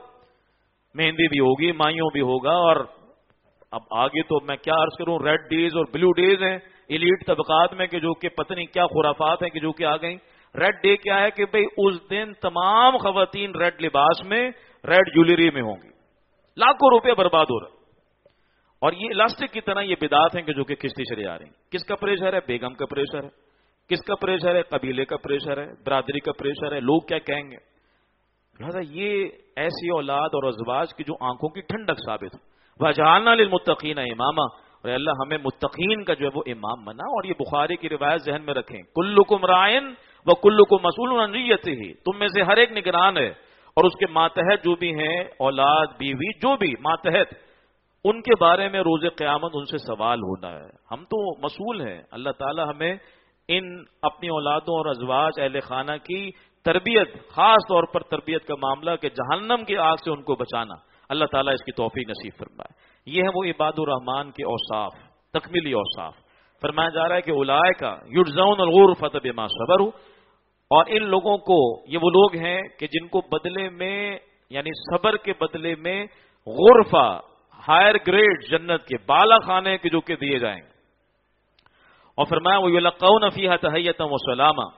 مہندی بھی ہوگی، مائیوں بھی ہوگا، اور اب آگے تو میں کیا عرض کروں، ریڈ ڈیز اور بلو ڈیز ہیں ایلیٹ طبقات میں کہ جو کہ پتہ نہیں کیا خرافات ہیں کہ جو کہ آ گئیں. ریڈ ڈے کیا ہے کہ بھئی اس دن تمام خواتین ریڈ لباس میں ریڈ جویلری میں ہوں گی. لاکھوں روپے برباد ہو رہا. اور یہ الاسٹک کی طرح یہ بدعات ہیں کہ جو کہ کشتی چلی آ رہی ہیں. کس کا پریشر ہے؟ بیگم کا پریشر ہے. کس کا پریشر ہے؟ قبیلے کا پریشر ہے, برادری کا پریشر ہے. لوگ کیا کہیں گے؟ لہذا یہ ایسی اولاد اور ازواج کی جو آنکھوں کی ٹھنڈک ثابت ہو. وَجَعَلْنَا لِلْمُتَّقِينَ إِمَامًا, اور اللہ ہمیں متقین کا جو ہے وہ امام بنا. اور یہ بخاری کی روایت ذہن میں رکھیں, کلکم رائن وکلکم مسئول عن رعیتہ, تم میں سے ہر ایک نگران ہے اور اس کے ماتحت جو بھی ہیں اولاد بیوی جو بھی ماتحت, ان کے بارے میں روز قیامت ان سے سوال ہونا ہے. ہم تو مسئول ہیں. اللہ تعالی ہمیں ان اپنی اولادوں اور ازواج اہل خانہ کی تربیت, خاص طور پر تربیت کا معاملہ کہ جہنم کی آگ سے ان کو بچانا, اللہ تعالیٰ اس کی توفیق نصیب فرمائے. یہ ہے وہ عباد الرحمان کے اوصاف, تکمیلی اوصاف. فرمایا جا رہا ہے کہ اولئک یجزون الغرفۃ بما صبروا, اور ان لوگوں کو, یہ وہ لوگ ہیں کہ جن کو بدلے میں یعنی صبر کے بدلے میں غرفہ, ہائر گریڈ جنت کے بالا خانے کے جو کہ دیے جائیں گے. اور فرمایا وَيُلَقَّوْنَ فِيهَا تَحِيَّةً وَسَلَامًا,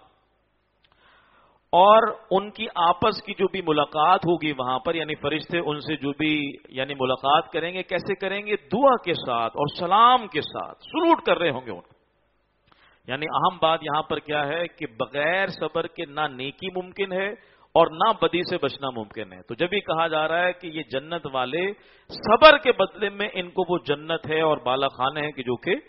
اور ان کی آپس کی جو بھی ملاقات ہوگی وہاں پر, یعنی فرشتے ان سے جو بھی یعنی ملاقات کریں گے, کیسے کریں گے؟ دعا کے ساتھ اور سلام کے ساتھ, سلوٹ کر رہے ہوں گے ان کو. یعنی اہم بات یہاں پر کیا ہے کہ بغیر صبر کے نہ نیکی ممکن ہے اور نہ بدی سے بچنا ممکن ہے. تو جب بھی کہا جا رہا ہے کہ یہ جنت والے صبر کے بدلے میں ان کو وہ جنت ہے اور بالا خانے ہیں کہ جو کہ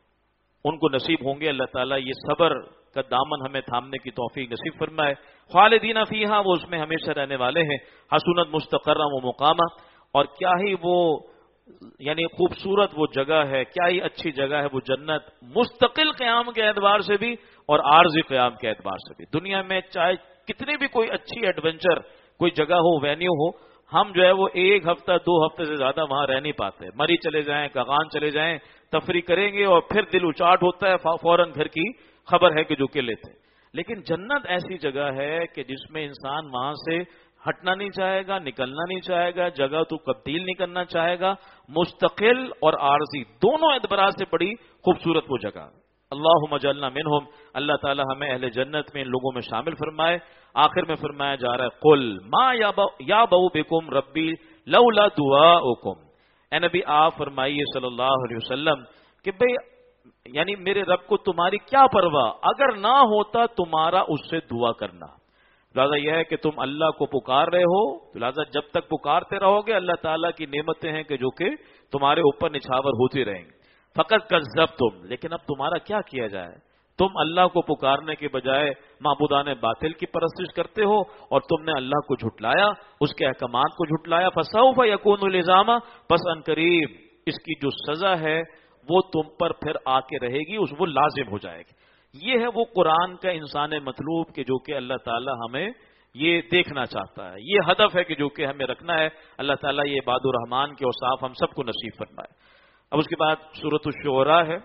ان کو نصیب ہوں گے. اللہ تعالیٰ یہ صبر کا دامن ہمیں تھامنے کی توفیق نصیب فرمائے. خالدین فیہا, وہ اس میں ہمیشہ رہنے والے ہیں. حسنت مستقرا و مقامہ, اور کیا ہی وہ یعنی خوبصورت وہ جگہ ہے, کیا ہی اچھی جگہ ہے وہ جنت, مستقل قیام کے اعتبار سے بھی اور عارضی قیام کے اعتبار سے بھی. دنیا میں چاہے کتنی بھی کوئی اچھی ایڈونچر کوئی جگہ ہو, وینیو ہو, ہم جو ہے وہ ایک ہفتہ دو ہفتے سے زیادہ وہاں رہ نہیں پاتے. مری چلے جائیں, کغان چلے جائیں, تفریح کریں گے اور پھر دل اچاٹ ہوتا ہے, فوراً گھر کی خبر ہے کہ جو کہ لیتے. لیکن جنت ایسی جگہ ہے کہ جس میں انسان وہاں سے ہٹنا نہیں چاہے گا, نکلنا نہیں چاہے گا, جگہ تو تبدیل نہیں کرنا چاہے گا. مستقل اور عارضی دونوں اعتبار سے بڑی خوبصورت وہ جگہ. اللہم اجعلنا منہم, اللہ تعالی ہمیں اہل جنت میں ان لوگوں میں شامل فرمائے. آخر میں فرمایا جا رہا ہے قل ما یابؤ بکم ربی لولا دعاؤکم, اے نبی آپ فرمائیے صلی اللہ علیہ وسلم کہ بھئی یعنی میرے رب کو تمہاری کیا پرواہ اگر نہ ہوتا تمہارا اس سے دعا کرنا. لہٰذا یہ ہے کہ تم اللہ کو پکار رہے ہو, لہٰذا جب تک پکارتے رہو گے اللہ تعالیٰ کی نعمتیں ہیں کہ جو کہ تمہارے اوپر نچھاور ہوتی رہیں گی. فقط کذبتم, لیکن اب تمہارا کیا کیا جائے, تم اللہ کو پکارنے کے بجائے معبودان باطل کی پرستش کرتے ہو اور تم نے اللہ کو جھٹلایا, اس کے احکامات کو جھٹلایا. فسوف یکون لزاما, پس ان قریب اس کی جو سزا ہے وہ تم پر پھر آ کے رہے گی, اس وہ لازم ہو جائے گی. یہ ہے وہ قرآن کا انسان مطلوب کہ جو کہ اللہ تعالی ہمیں یہ دیکھنا چاہتا ہے, یہ ہدف ہے کہ جو کہ ہمیں رکھنا ہے. اللہ تعالیٰ یہ عباد الرحمان کے اوصاف ہم سب کو نصیب فرمائے. اب اس کے بعد سورۃ الشعراء ہے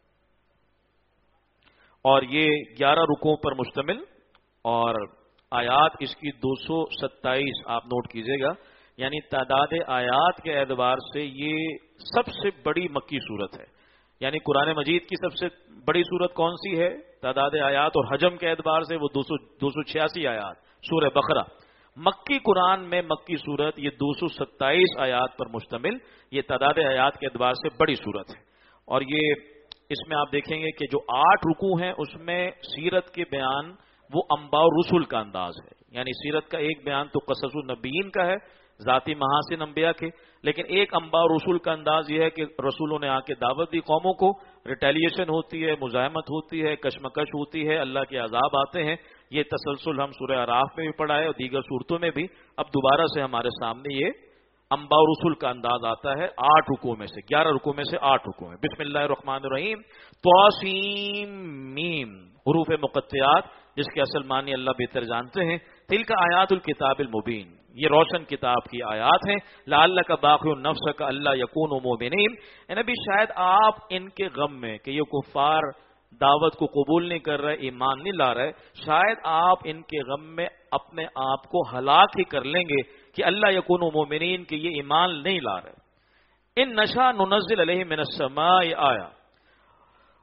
اور یہ گیارہ رکوعوں پر مشتمل, اور آیات اس کی دو سو ستائیس آپ نوٹ کیجئے گا. یعنی تعداد آیات کے اعتبار سے یہ سب سے بڑی مکی صورت ہے. یعنی قرآن مجید کی سب سے بڑی صورت کون سی ہے تعداد آیات اور حجم کے اعتبار سے؟ وہ دو سو چھیاسی آیات سورہ بقرہ. مکی قرآن میں مکی صورت یہ دو سو ستائیس آیات پر مشتمل, یہ تعداد آیات کے اعتبار سے بڑی صورت ہے. اور یہ اس میں آپ دیکھیں گے کہ جو آٹھ رکوع ہیں اس میں سیرت کے بیان وہ انباء و رسول کا انداز ہے. یعنی سیرت کا ایک بیان تو قصص النبیین کا ہے, ذاتی محاسن انبیاء کے, لیکن ایک انباء و رسول کا انداز یہ ہے کہ رسولوں نے آ کے دعوت دی قوموں کو, ریٹیلیشن ہوتی ہے, مزاحمت ہوتی ہے, کشمکش ہوتی ہے, اللہ کے عذاب آتے ہیں. یہ تسلسل ہم سورہ اعراف میں بھی پڑھا ہے اور دیگر صورتوں میں بھی. اب دوبارہ سے ہمارے سامنے یہ انباء و رسول کا انداز آتا ہے آٹھ رکوع میں سے, گیارہ رکوع میں سے آٹھ رکوع میں. بسم اللہ الرحمن الرحیم. طاسیم میم, حروف مقطعات جس کے اصل معنی اللہ بہتر جانتے ہیں. تلک آیات الکتاب المبین, یہ روشن کتاب کی آیات ہیں. لعلک باخع نفسک الا یکونوا مؤمنین, اے نبی شاید آپ ان کے غم میں کہ یہ کفار دعوت کو قبول نہیں کر رہے, ایمان نہیں لا رہے, شاید آپ ان کے غم میں اپنے آپ کو ہلاک ہی کر لیں گے کہ اللہ یکونوا مؤمنین, کہ یہ ایمان نہیں لا رہے. ان نشاء ننزل علیہم من السماء آیا,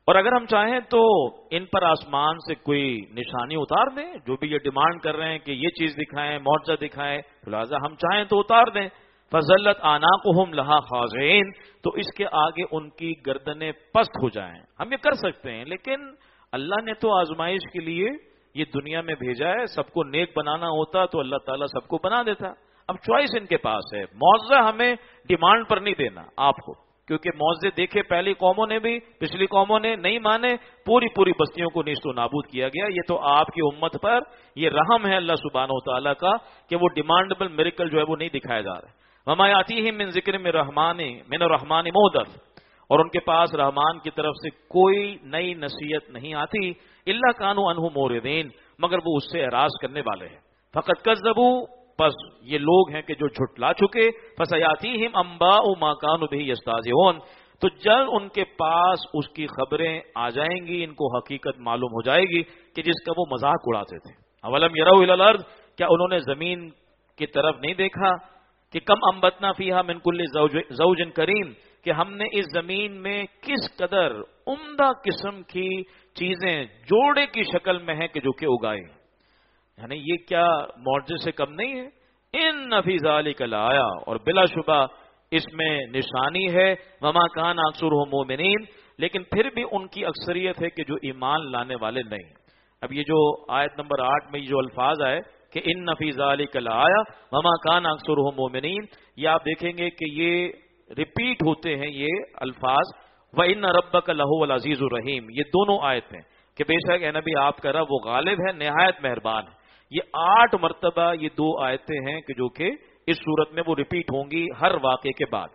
اور اگر ہم چاہیں تو ان پر آسمان سے کوئی نشانی اتار دیں، جو بھی یہ ڈیمانڈ کر رہے ہیں کہ یہ چیز دکھائیں، معجزہ دکھائیں، لہٰذا ہم چاہیں تو اتار دیں. فَذَلَّتْ أَعْنَاقُهُمْ لَهَا خَاضِعِينَ، تو اس کے آگے ان کی گردنیں پست ہو جائیں. ہم یہ کر سکتے ہیں، لیکن اللہ نے تو آزمائش کے لیے یہ دنیا میں بھیجا ہے. سب کو نیک بنانا ہوتا تو اللہ تعالیٰ سب کو بنا دیتا. اب چوائس ان کے پاس ہے. معجزہ ہمیں ڈیمانڈ پر نہیں دینا آپ کو، کیونکہ معجزے دیکھے پہلی قوموں نے بھی، پچھلی قوموں نے نہیں مانے، پوری پوری بستیوں کو نیست و نابود کیا گیا. یہ تو آپ کی امت پر یہ رحم ہے اللہ سبحانہ و تعالیٰ کا کہ وہ ڈیمانڈیبل میریکل جو ہے وہ نہیں دکھایا جا رہا ہے. وَمَا يَأْتِيهِم مِّن ذِكْرٍ مِّن رَحْمَانِ مِّن الرَّحْمَانِ مُحْدَثٍ، اور ان کے پاس رحمان کی طرف سے کوئی نئی نصیحت نہیں آتی. إِلَّا كَانُوا عَنْهُ مُعْرِضِينَ، مگر وہ اس سے اعراض کرنے والے ہیں. فَقَدْ كَذَّبُوا، پس یہ لوگ ہیں کہ جو جھٹلا چکے. فَسَيَأْتِيهِمْ أَنبَاءُ مَا كَانُوا بِهِ يَسْتَهْزِئُونَ، تو جلد ان کے پاس اس کی خبریں آ جائیں گی، ان کو حقیقت معلوم ہو جائے گی کہ جس کا وہ مذاق اڑاتے تھے. اولم يروا الى الارض، کیا انہوں نے زمین کی طرف نہیں دیکھا کہ کم انبتنا فیہا من کل زوج کریم، کہ ہم نے اس زمین میں کس قدر عمدہ قسم کی چیزیں جوڑے کی شکل میں ہیں کہ جو کہ اگائے. یعنی یہ کیا معجزے سے کم نہیں ہے. ان فی ذالک لآیا، اور بلا شبہ اس میں نشانی ہے. وما کان اکثرهم مؤمنین، لیکن پھر بھی ان کی اکثریت ہے کہ جو ایمان لانے والے نہیں. اب یہ جو آیت نمبر آٹھ میں یہ جو الفاظ آئے کہ ان فی ذالک لآیا وما کان اکثرهم مؤمنین، یہ آپ دیکھیں گے کہ یہ ریپیٹ ہوتے ہیں یہ الفاظ. وَإِنَّ رَبَّكَ لَهُوَ الْعَزِيزُ الرَّحِيمُ، یہ دونوں آیتیں کہ بے شک اے نبی آپ کا رب وہ غالب ہے، نہایت مہربان ہے. یہ آٹھ مرتبہ یہ دو آیتیں ہیں کہ جو کہ اس صورت میں وہ ریپیٹ ہوں گی ہر واقعے کے بعد.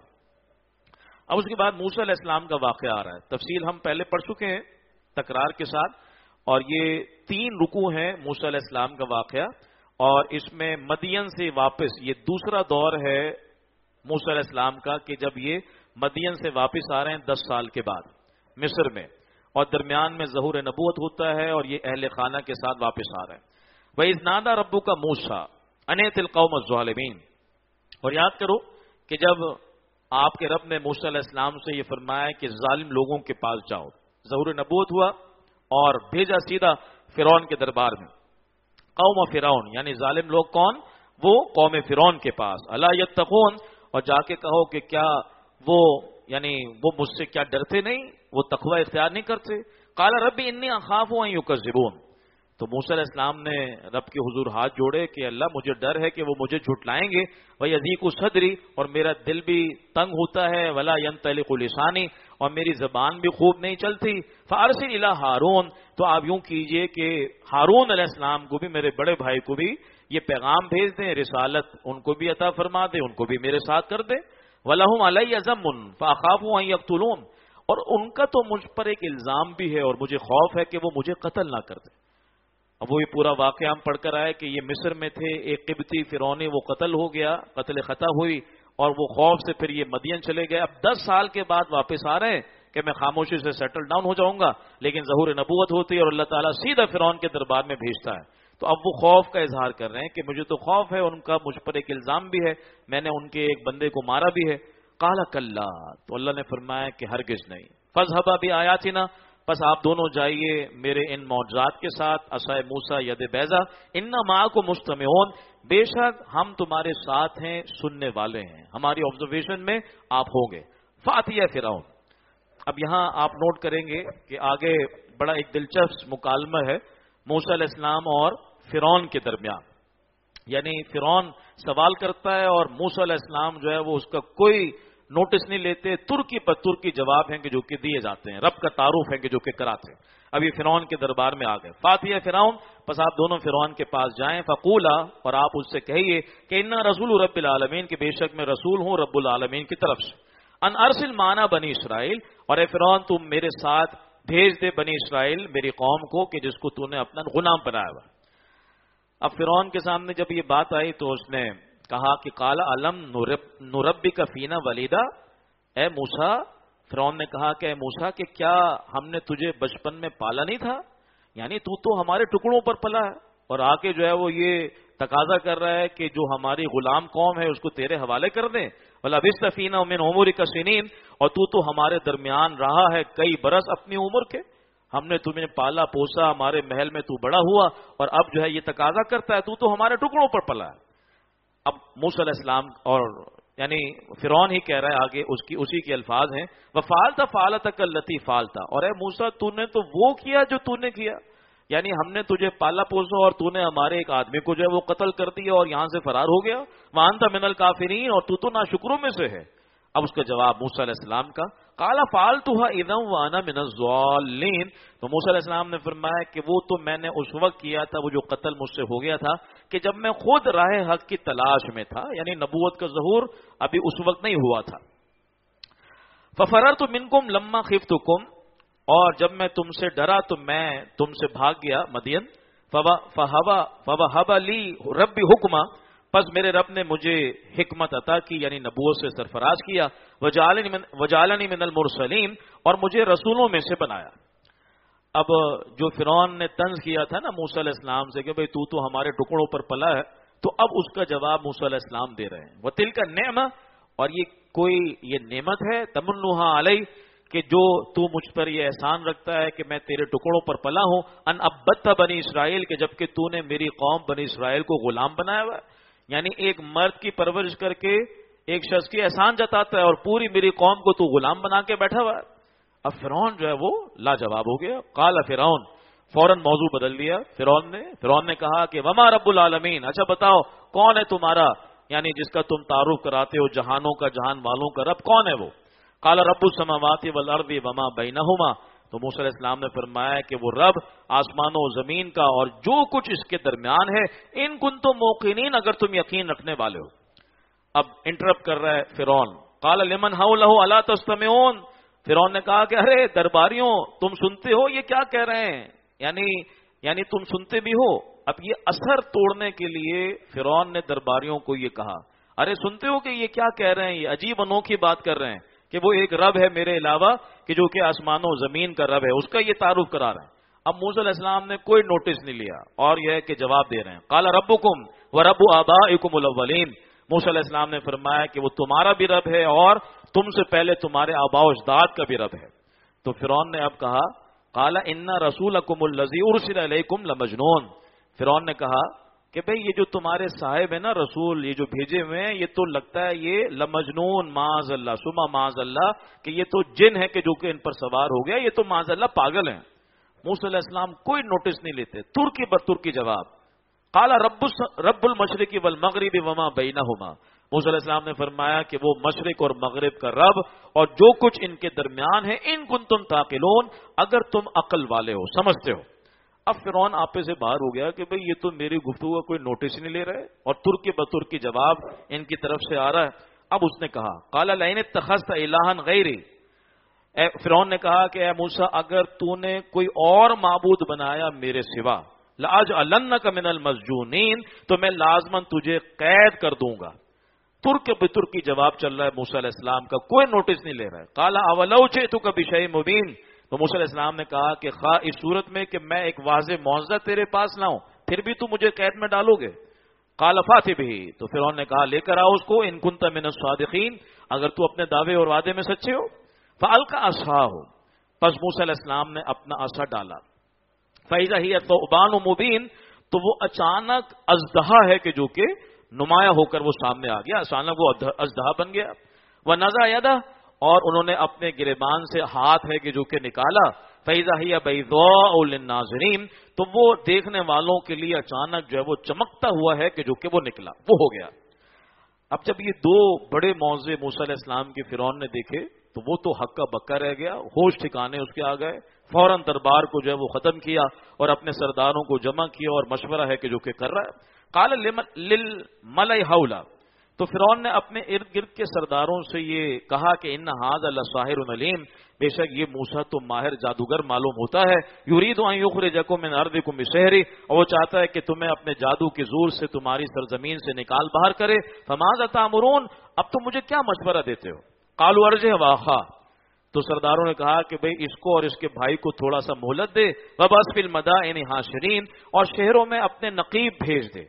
اب اس کے بعد موسیٰ علیہ السلام کا واقعہ آ رہا ہے. تفصیل ہم پہلے پڑھ چکے ہیں تکرار کے ساتھ، اور یہ تین رکوع ہیں موسیٰ علیہ السلام کا واقعہ. اور اس میں مدین سے واپس، یہ دوسرا دور ہے موسیٰ علیہ السلام کا کہ جب یہ مدین سے واپس آ رہے ہیں دس سال کے بعد مصر میں، اور درمیان میں ظہور نبوت ہوتا ہے اور یہ اہل خانہ کے ساتھ واپس آ رہے ہیں. وَإِذْ نَادَىٰ رَبُّكَ مُوسَىٰ أَنِ ائْتِ الْقَوْمَ الظَّالِمِينَ، اور یاد کرو کہ جب آپ کے رب نے موسیٰ علیہ السلام سے یہ فرمایا کہ ظالم لوگوں کے پاس جاؤ، ظہور نبوت ہوا اور بھیجا سیدھا فرعون کے دربار میں. قوم فرعون یعنی ظالم لوگ کون؟ وہ قوم فرعون کے پاس. الا یتقون، اور جا کے کہو کہ کیا وہ یعنی وہ مجھ سے کیا ڈرتے نہیں، وہ تقوی اختیار نہیں کرتے. قال ربی انی اخاف ان یکذبون، تو موسیٰ علیہ السلام نے رب کے حضور ہاتھ جوڑے کہ اللہ مجھے ڈر ہے کہ وہ مجھے جھٹلائیں گے. وَيَضِيقُ صَدْرِي، اور میرا دل بھی تنگ ہوتا ہے. وَلَا يَنطَلِقُ لِسَانِي، اور میری زبان بھی خوب نہیں چلتی. فَأَرْسِلْ إِلَىٰ ہارون، تو آپ یوں کیجئے کہ ہارون علیہ السلام کو بھی، میرے بڑے بھائی کو بھی یہ پیغام بھیج دیں، رسالت ان کو بھی عطا فرما دیں، ان کو بھی میرے ساتھ کر دیں. وَلَهُمْ عَلَيَّ ذَمٌّ فَأَخَافُ أَن يَقْتُلُونِ، اور ان کا تو مجھ پر ایک الزام بھی ہے اور مجھے خوف ہے کہ وہ مجھے قتل نہ کر دیں. اب وہ یہ پورا واقعہ ہم پڑھ کر آئے کہ یہ مصر میں تھے، ایک قبطی فرعونی وہ قتل ہو گیا، قتل خطا ہوئی، اور وہ خوف سے پھر یہ مدین چلے گئے. اب دس سال کے بعد واپس آ رہے ہیں کہ میں خاموشی سے سیٹل ڈاؤن ہو جاؤں گا، لیکن ظہور نبوت ہوتی ہے اور اللہ تعالیٰ سیدھا فرعون کے دربار میں بھیجتا ہے. تو اب وہ خوف کا اظہار کر رہے ہیں کہ مجھے تو خوف ہے، ان کا مجھ پر ایک الزام بھی ہے، میں نے ان کے ایک بندے کو مارا بھی ہے. قال کلا، تو اللہ نے فرمایا کہ ہرگز نہیں. فاذهبا بآیاتنا، بس آپ دونوں جائیے میرے ان معجزات کے ساتھ، عصائے موسیٰ ید بیضا، انا معکم مستمعون، بے شک ہم تمہارے ساتھ ہیں، سننے والے ہیں، ہماری آبزرویشن میں آپ ہوں گے. فاتیہ فرعون، اب یہاں آپ نوٹ کریں گے کہ آگے بڑا ایک دلچسپ مکالمہ ہے موسیٰ علیہ السلام اور فرعون کے درمیان. یعنی فرعون سوال کرتا ہے اور موسیٰ علیہ السلام جو ہے وہ اس کا کوئی نوٹس نہیں لیتے، ترکی پر ترکی جواب ہیں کہ جو کہ دیے جاتے ہیں، رب کا تعارف ہے کہ جو کہ کراتے ہیں. اب یہ فرعون کے دربار میں آ گئے. فاتیہ فرعون، پس آپ دونوں فرعون کے پاس جائیں. فقولا، اور آپ اس سے کہیے کہ انا رسول رب العالمین، کہ بے شک میں رسول ہوں رب العالمین کی طرف سے. ان ارسل معنا بنی اسرائیل، اور اے فرعون تم میرے ساتھ بھیج دے بنی اسرائیل، میری قوم کو کہ جس کو تو نے اپنا غلام بنایا ہوا. اب فرعون کے سامنے جب یہ بات آئی تو اس نے کہا کہ قال علم نربک فینا ولیدا، اے موسیٰ، فرعون نے کہا کہ اے موسیٰ کہ کیا ہم نے تجھے بچپن میں پالا نہیں تھا؟ یعنی تو تو ہمارے ٹکڑوں پر پلا ہے، اور آ کے جو ہے وہ یہ تقاضا کر رہا ہے کہ جو ہماری غلام قوم ہے اس کو تیرے حوالے کر دیں. وَلَبِثْتَ فِينَا مِنْ عُمُرِكَ سِنِينَ، اور تو تو ہمارے درمیان رہا ہے کئی برس اپنی عمر کے، ہم نے تمہیں پالا پوسا، ہمارے محل میں تو بڑا ہوا، اور اب جو ہے یہ تقاضا کرتا ہے تو تو ہمارے ٹکڑوں پر پلا ہے. اب موسیٰ علیہ السلام اور یعنی فرعون ہی کہہ رہا ہے آگے، اس کی اسی کے الفاظ ہیں، وَفَعَلْتَ فَعَلَتَكَ الَّتِي فَعَلْتَ، اور اے موسیٰ تو نے تو وہ کیا جو تو نے کیا، یعنی ہم نے تجھے پالا پوسا اور تو نے ہمارے ایک آدمی کو جو ہے وہ قتل کر دیا اور یہاں سے فرار ہو گیا. وَأَنْتَ مِنَ الْكَافِرِينَ، اور تو تو ناشکروں میں سے ہے. اب اس کا جواب موسیٰ علیہ السلام کا، قَالَ فَعَلْتُهَا إِذًا وَأَنَا مِنَ الضَّالِّينَ، تو موسیٰ علیہ السلام نے فرمایا کہ وہ تو میں نے اس وقت کیا تھا، وہ جو قتل مجھ سے ہو گیا تھا، کہ جب میں خود راہ حق کی تلاش میں تھا، یعنی نبوت کا ظہور ابھی اس وقت نہیں ہوا تھا. فَفَرَرْتُ مِنْكُمْ لَمَّا خِفْتُكُمْ، اور جب میں تم سے ڈرا تو میں تم سے بھاگ گیا مدین. فَوَهَبَ لِي رَبِّي حُکْمًا، پس میرے رب نے مجھے حکمت عطا کی، یعنی نبوت سے سرفراز کیا. وَجَعَلَنِي مِنَ الْمُرْسَلِينَ، اور مجھے رسولوں میں سے بنایا. اب جو فرعون نے طنز کیا تھا نا موسیٰ علیہ السلام سے کہ بھئی تو تو ہمارے ٹکڑوں پر پلا ہے، تو اب اس کا جواب موسیٰ علیہ السلام دے رہے ہیں. وَتِلْكَ النِّعْمَةُ، اور یہ کوئی یہ نعمت ہے، تَمُنُّهَا عَلَيَّ، کہ جو تو مجھ پر یہ احسان رکھتا ہے کہ میں تیرے ٹکڑوں پر پلا ہوں. ان عبدت بنی اسرائیل، کہ جبکہ تو نے میری قوم بنی اسرائیل کو غلام بنایا ہوا ہے. یعنی ایک مرد کی پرورش کر کے ایک شخص کی احسان جتاتا ہے اور پوری میری قوم کو تو غلام بنا کے بیٹھا ہوا ہے. اب فرعون جو ہے وہ لاجواب ہو گیا. قال فرعون، فوراً موضوع بدل دیا فرعون نے. فرعون نے کہا کہ وما رب العالمین، اچھا بتاؤ کون ہے تمہارا، یعنی جس کا تم تعارف کراتے ہو جہانوں کا، جہان والوں کا رب کون ہے وہ؟ قال رب السماوات والارض وما بینہما، تو موسیٰ علیہ السلام نے فرمایا کہ وہ رب آسمانوں و زمین کا اور جو کچھ اس کے درمیان ہے. ان کنتم موقنین، اگر تم یقین رکھنے والے ہو. اب انٹرپٹ کر رہا ہے فرعون. قال لمن حولہ الا تستمعون، فرعون نے کہا کہ ارے درباریوں تم سنتے ہو یہ کیا کہہ رہے ہیں، یعنی یعنی تم سنتے بھی ہو. اب یہ اثر توڑنے کے لیے فرعون نے درباریوں کو یہ کہا، ارے سنتے ہو کہ یہ کیا کہہ رہے ہیں، یہ عجیب انوکھی بات کر رہے ہیں کہ وہ ایک رب ہے میرے علاوہ کہ جو کہ آسمانوں زمین کا رب ہے، اس کا یہ تعارف کرا رہے ہیں. اب موسیٰ علیہ السلام نے کوئی نوٹس نہیں لیا اور یہ ہے کہ جواب دے رہے ہیں. قال ربکم ورب آبائکم الاولین، موسیٰ علیہ السلام نے فرمایا کہ وہ تمہارا بھی رب ہے اور تم سے پہلے تمہارے آباء و اجداد کا بھی رب ہے. تو فرعون نے اب کہا قال ان رسولکم الذی ارسل الیکم لمجنون، فرعون نے کہا کہ بھئی یہ جو تمہارے صاحب ہیں نا رسول، یہ جو بھیجے ہوئے ہیں، یہ تو لگتا ہے یہ لمجنون، معاذ اللہ سما معاذ اللہ، کہ یہ تو جن ہے کہ جو کہ ان پر سوار ہو گیا، یہ تو معاذ اللہ پاگل ہیں. موسیٰ علیہ السلام کوئی نوٹس نہیں لیتے، ترکی بر ترکی جواب. قال رب رب المشرق والمغرب وما بینہما، موسیٰ علیہ السلام نے فرمایا کہ وہ مشرق اور مغرب کا رب اور جو کچھ ان کے درمیان ہے، ان کنتم تعقلون، اگر تم عقل والے ہو، سمجھتے ہو. اب فرعون آپے سے باہر ہو گیا کہ بھئی یہ تو میری گفتگو کا کوئی نوٹس ہی نہیں لے رہے اور ترکی بترکی جواب ان کی طرف سے آ رہا ہے. اب اس نے کہا قال لئن اتخذت الہا غیری، فرعون نے کہا کہ اے موسیٰ اگر تو نے کوئی اور معبود بنایا میرے سوا، لاجعلنک من المسجونین، تو میں لازماً تجھے قید کر دوں گا. ترک بترکی جواب چل رہا ہے موسیٰ علیہ السلام کا، کوئی نوٹس نہیں لے رہا ہے. قال اولو جئتک بشیء مبین، تو موسیٰ علیہ السلام نے کہا کہ خواہ اس صورت میں کہ میں ایک واضح معجزہ تیرے پاس لاؤں پھر بھی تو مجھے قید میں ڈالو گے. قال فات به، تو فرعون نے کہا لے کر آؤ اس کو، ان کنت من الصادقین، اگر تو اپنے دعوے اور وعدے میں سچے ہو. فالقى عصاه، پس موسیٰ علیہ السلام نے اپنا عصا ڈالا. فاذا هي ثعبان مبین، تو وہ اچانک اژدہا ہے کہ جو کہ نمایاں ہو کر وہ سامنے آ گیا، اچانک وہ اژدہا بن گیا. ونزع یدہ، اور انہوں نے اپنے گریبان سے ہاتھ ہے کہ جو کہ نکالا. فاذا هي بيضاء للناظرین، تو وہ دیکھنے والوں کے لیے اچانک جو ہے وہ چمکتا ہوا ہے کہ جو کہ وہ نکلا، وہ ہو گیا. اب جب یہ دو بڑے معجزے موسیٰ علیہ السلام کے فرعون نے دیکھے تو وہ تو حق کا بکا رہ گیا، ہوش ٹھکانے اس کے آ گئے. فوراً دربار کو جو ہے وہ ختم کیا اور اپنے سرداروں کو جمع کیا اور مشورہ ہے کہ جو کہ کر رہا ہے. قال للملئ حولا، تو فرعون نے اپنے ارد گرد کے سرداروں سے یہ کہا کہ ان ھذا لساحر علیم، بے شک یہ موسیٰ تو ماہر جادوگر معلوم ہوتا ہے. یرید ان یخرجکم من ارضکم بسحرہ، اور وہ چاہتا ہے کہ تمہیں اپنے جادو کے زور سے تمہاری سرزمین سے نکال باہر کرے. فماذا تأمرون، اب تم مجھے کیا مشورہ دیتے ہو؟ قالوا ارجع واخا، تو سرداروں نے کہا کہ بھئی اس کو اور اس کے بھائی کو تھوڑا سا مہلت دے. وبعث فی المدائن حاشرین، اور شہروں میں اپنے نقیب بھیج دے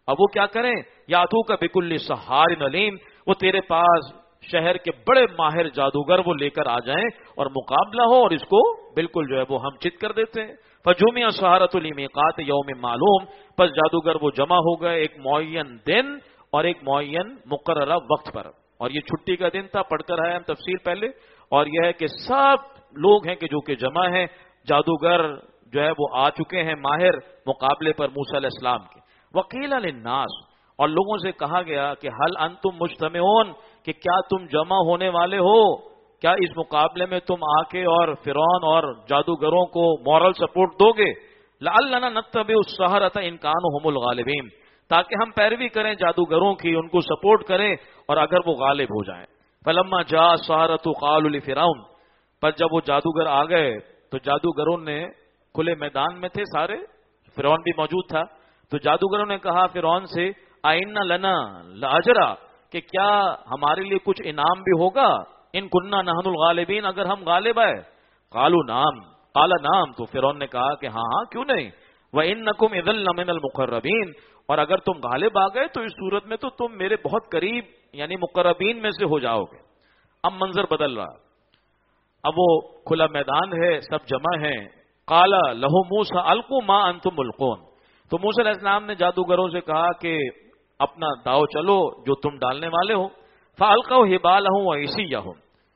اور وہ کیا کریں؟ یاتو کا بکل سحار علیم، وہ تیرے پاس شہر کے بڑے ماہر جادوگر وہ لے کر آ جائیں اور مقابلہ ہو اور اس کو بالکل جو ہے وہ ہم چت کر دیتے ہیں۔ فجمع السحرۃ لمیقات یوم معلوم، پس جادوگر وہ جمع ہو گئے ایک معین دن اور ایک معین مقررہ وقت پر، اور یہ چھٹی کا دن تھا، پڑھ کر آئے ہم تفسیر پہلے، اور یہ ہے کہ سب لوگ ہیں کہ جو کہ جمع ہیں، جادوگر جو ہے وہ آ چکے ہیں ماہر مقابلے پر موسیٰ علیہ السلام کے۔ وقیل للناس، اور لوگوں سے کہا گیا کہ حل انتم مجتمعون، کہ کیا تم جمع ہونے والے ہو، کیا اس مقابلے میں تم آ کے اور فرعون اور جادوگروں کو مورل سپورٹ دو گے؟ لعلنا نتبع السحرۃ ان کانوا هم الغالبین، تاکہ ہم پیروی کریں جادوگروں کی، ان کو سپورٹ کریں اور اگر وہ غالب ہو جائیں۔ فلما جاء السحرۃ قالوا لفرعون، پر جب وہ جادوگر آ گئے تو جادوگروں نے کھلے میدان میں تھے سارے، فرعون بھی موجود تھا، تو جادوگروں نے کہا فرعون سے آئن لنا لاجرا، کہ کیا ہمارے لیے کچھ انعام بھی ہوگا، ان کننا نحن الغالبین، اگر ہم غالب آئے؟ قالوا نعم، قال نعم، تو فرعون نے کہا کہ ہاں ہاں کیوں نہیں، وانکم اذا لمن المقربین، اور اگر تم غالب آ گئے تو اس صورت میں تو تم میرے بہت قریب یعنی مقربین میں سے ہو جاؤ گے۔ اب منظر بدل رہا، اب وہ کھلا میدان ہے، سب جمع ہیں۔ قال لہ موسیٰ القوا ما انتم ملقون، تو موسیٰ علیہ السلام نے جادوگروں سے کہا کہ اپنا داؤ چلو جو تم ڈالنے والے ہو۔ فالقوا حبالہم وعصیہم،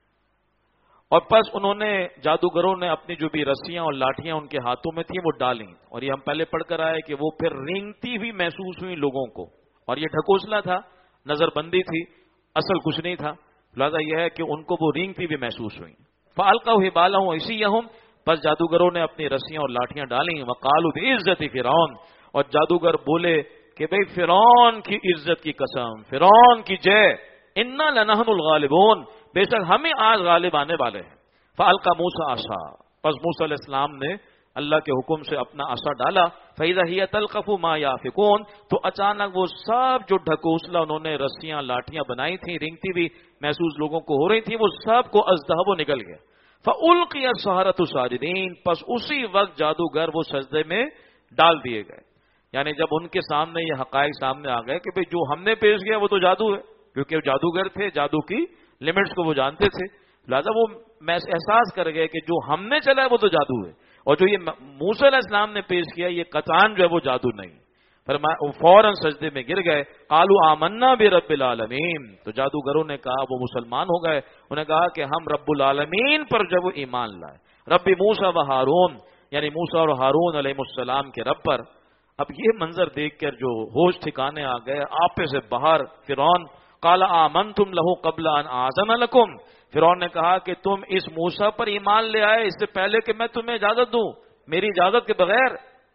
اور پس انہوں نے جادوگروں نے اپنی جو بھی رسیاں اور لاٹھیاں ان کے ہاتھوں میں تھیں وہ ڈالیں، اور یہ ہم پہلے پڑھ کر آئے کہ وہ پھر رینگتی ہوئی محسوس ہوئی لوگوں کو، اور یہ ڈھکوسلا تھا، نظر بندی تھی، اصل کچھ نہیں تھا، لہذا یہ ہے کہ ان کو وہ رینگتی ہوئی محسوس ہوئی۔ فالقوا حبالہم وعصیہم، پس جادوگروں نے اپنی رسیاں اور لاٹھیاں ڈالیں۔ وقالوا بعزت فرعون، اور جادوگر بولے کہ بھئی فرعون کی عزت کی قسم، فرعون کی جے، انا لنحن الغالبون، بے شک ہمیں آج غالب آنے والے ہیں۔ فالقى موسیٰ عصا، پس موسیٰ علیہ السلام نے اللہ کے حکم سے اپنا عصا ڈالا۔ فاذا هي تلقف ما يافكون، تو اچانک وہ سب جو ڈھکوسلا انہوں نے رسیاں لاٹھیاں بنائی تھیں، رنگتی بھی محسوس لوگوں کو ہو رہی تھی، وہ سب کو ازدہب و نکل گیا۔ فالقي السحرة ساجدين، پس اسی وقت جادوگر وہ سجدے میں ڈال دیے گئے، یعنی جب ان کے سامنے یہ حقائق سامنے آ گئے کہ بھئی جو ہم نے پیش کیا وہ تو جادو ہے، کیونکہ وہ جادوگر تھے، جادو کی لمٹس کو وہ جانتے تھے، لہذا وہ احساس کر گئے کہ جو ہم نے چلا ہے وہ تو جادو ہے، اور جو یہ موسیٰ علیہ السلام نے پیش کیا یہ قطعاً جو ہے وہ جادو نہیں۔ فرمایا فوراً سجدے میں گر گئے۔ قالوا آمنا برب العالمین، تو جادوگروں نے کہا، وہ مسلمان ہو گئے، انہیں کہا کہ ہم رب العالمین پر جب وہ ایمان لائے، رب موسیٰ و ہارون، یعنی موسیٰ اور ہارون علیہ السلام کے رب پر۔ اب یہ منظر دیکھ کر جو ہوش ٹھکانے آ گئے، آپے سے باہر فرعون، قال آمنتم لہ قبل ان آذن لکم، فرعون نے کہا کہ تم اس موسیٰ پر ایمان لے آئے اس سے پہلے کہ میں تمہیں اجازت دوں، میری اجازت کے بغیر۔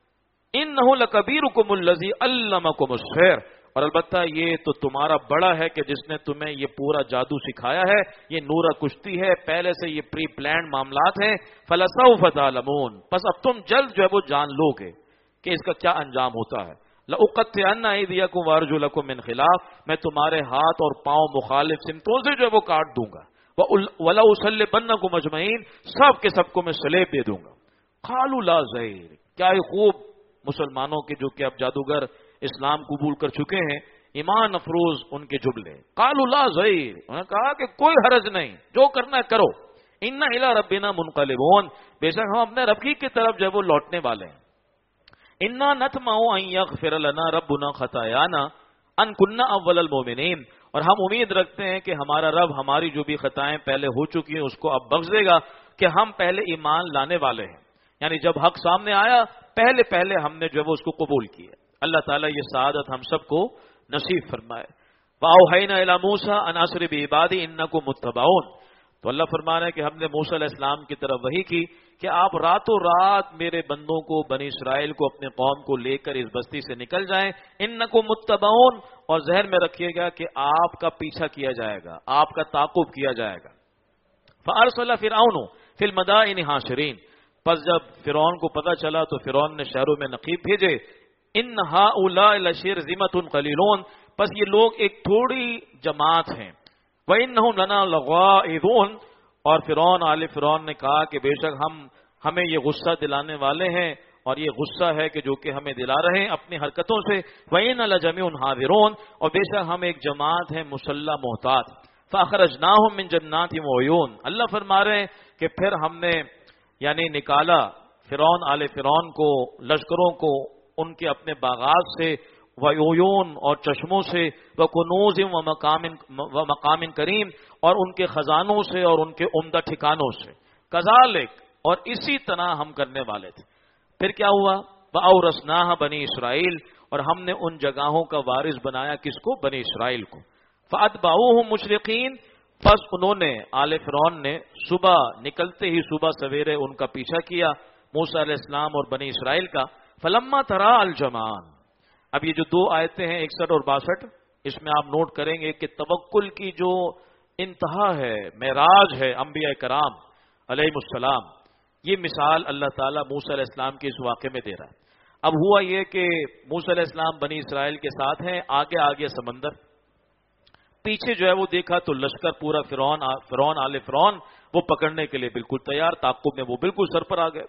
انہ لکبیرکم الذی علمکم السحر، اور البتہ یہ تو تمہارا بڑا ہے کہ جس نے تمہیں یہ پورا جادو سکھایا ہے، یہ نورہ کشتی ہے، پہلے سے یہ پری پلانڈ معاملات ہیں۔ فلسوف تعلمون، پس اب تم جلد جو ہے وہ جان لو گے کہ اس کا کیا انجام ہوتا ہے۔ لأقطعن ایدیکم وارجلکم من خلاف، میں تمہارے ہاتھ اور پاؤں مخالف سمتوں سے جو ہے وہ کاٹ دوں گا۔ وَلَأُصَلِّبَنَّكُمْ أَجْمَعِينَ، سب کے سب کو میں سلیب دے دوں گا۔ قالوا لا ضیر، کیا ہی خوب مسلمانوں کے جو کہ اب جادوگر اسلام قبول کر چکے ہیں، ایمان افروز ان کے جملے۔ قالوا لا ضیر، انہوں نے کہا کہ کوئی حرج نہیں، جو کرنا ہے کرو۔ اِنَّا إِلَىٰ رَبِّنَا مُنْقَلِبُونَ، بے شک ہم اپنے رب کی طرف جو ہے وہ لوٹنے والے ہیں۔ اِنَّا نَطْمَعُ أَن يَغْفِرَ لَنَا رَبُّنَا خَطَايَانَا أَن كُنَّا أَوَّلَ الْمُؤْمِنِينَ، اور ہم امید رکھتے ہیں کہ ہمارا رب ہماری جو بھی خطائیں پہلے ہو چکی ہیں اس کو اب بخش دے گا کہ ہم پہلے ایمان لانے والے ہیں، یعنی جب حق سامنے آیا پہلے پہلے ہم نے جو ہے وہ اس کو قبول کیا۔ اللہ تعالیٰ یہ سعادت ہم سب کو نصیب فرمائے۔ وَأَوْحَيْنَا إِلَىٰ مُوسَىٰ أَنْ أَسْرِ بِعِبَادِي إِنَّكُمْ مُتَّبَعُونَ، تو اللہ فرما رہا ہے کہ ہم نے موسیٰ علیہ السلام کی طرف وحی کی کہ آپ راتوں رات میرے بندوں کو، بنی اسرائیل کو، اپنے قوم کو لے کر اس بستی سے نکل جائیں۔ انکم متبعون، اور ذہن میں رکھیے گا کہ آپ کا پیچھا کیا جائے گا، آپ کا تعاقب کیا جائے گا۔ فارسل فرعون فی المدائن حاشرین، پس جب فرعون کو پتہ چلا تو فرعون نے شہروں میں نقیب بھیجے۔ ان ہؤلاء لشرذمۃ قلیلون، پس یہ لوگ ایک تھوڑی جماعت ہیں۔ وَإِنَّهُمْ لَنَا لَغَائِظُونَ، اور فرعون آل فرعون نے کہا کہ بے شک ہم ہمیں یہ غصہ دلانے والے ہیں اور یہ غصہ ہے کہ جو کہ ہمیں دلا رہے ہیں اپنی حرکتوں سے. وَإِنَّ لَجَمِيعٌ حَاذِرُونَ، اور بے شک ہم ایک جماعت ہیں مسلح محتاط. فَأَخْرَجْنَاهُم مِّن جَنَّاتٍ وَعُيُونٍ، اللہ فرما رہے ہیں کہ پھر ہم نے یعنی نکالا فرعون آل فرعون کو، لشکروں کو ان کے اپنے باغات سے، وعیون اور چشموں سے، وکنوز ومقام کریم اور ان کے خزانوں سے اور ان کے عمدہ ٹھکانوں سے. کذالک، اور اسی طرح ہم کرنے والے تھے. پھر کیا ہوا؟ وَأَوْرَثْنَاهَا بنی اسرائیل، اور ہم نے ان جگہوں کا وارث بنایا کس کو؟ بنی اسرائیل کو. فَأَتْبَعُوهُم مُشْرِقِينَ، پس انہوں نے آل فرعون نے صبح نکلتے ہی صبح سویرے ان کا پیچھا کیا، موسیٰ علیہ السلام اور بنی اسرائیل کا. فَلَمَّا تَرَاءَ الْجَمْعَانِ، اب یہ جو دو آیتیں ہیں اکسٹھ اور باسٹھ، اس میں آپ نوٹ کریں گے کہ توکل کی جو انتہا ہے، معراج ہے انبیاء کرام علیہ السلام، یہ مثال اللہ تعالیٰ موسیٰ علیہ السلام کے اس واقعے میں دے رہا ہے. اب ہوا یہ کہ موسیٰ علیہ السلام بنی اسرائیل کے ساتھ ہیں، آگے آگے سمندر، پیچھے جو ہے وہ دیکھا تو لشکر پورا فرعون فرعون آل فرعون وہ پکڑنے کے لیے بالکل تیار، تعاقب میں وہ بالکل سر پر آ گئے.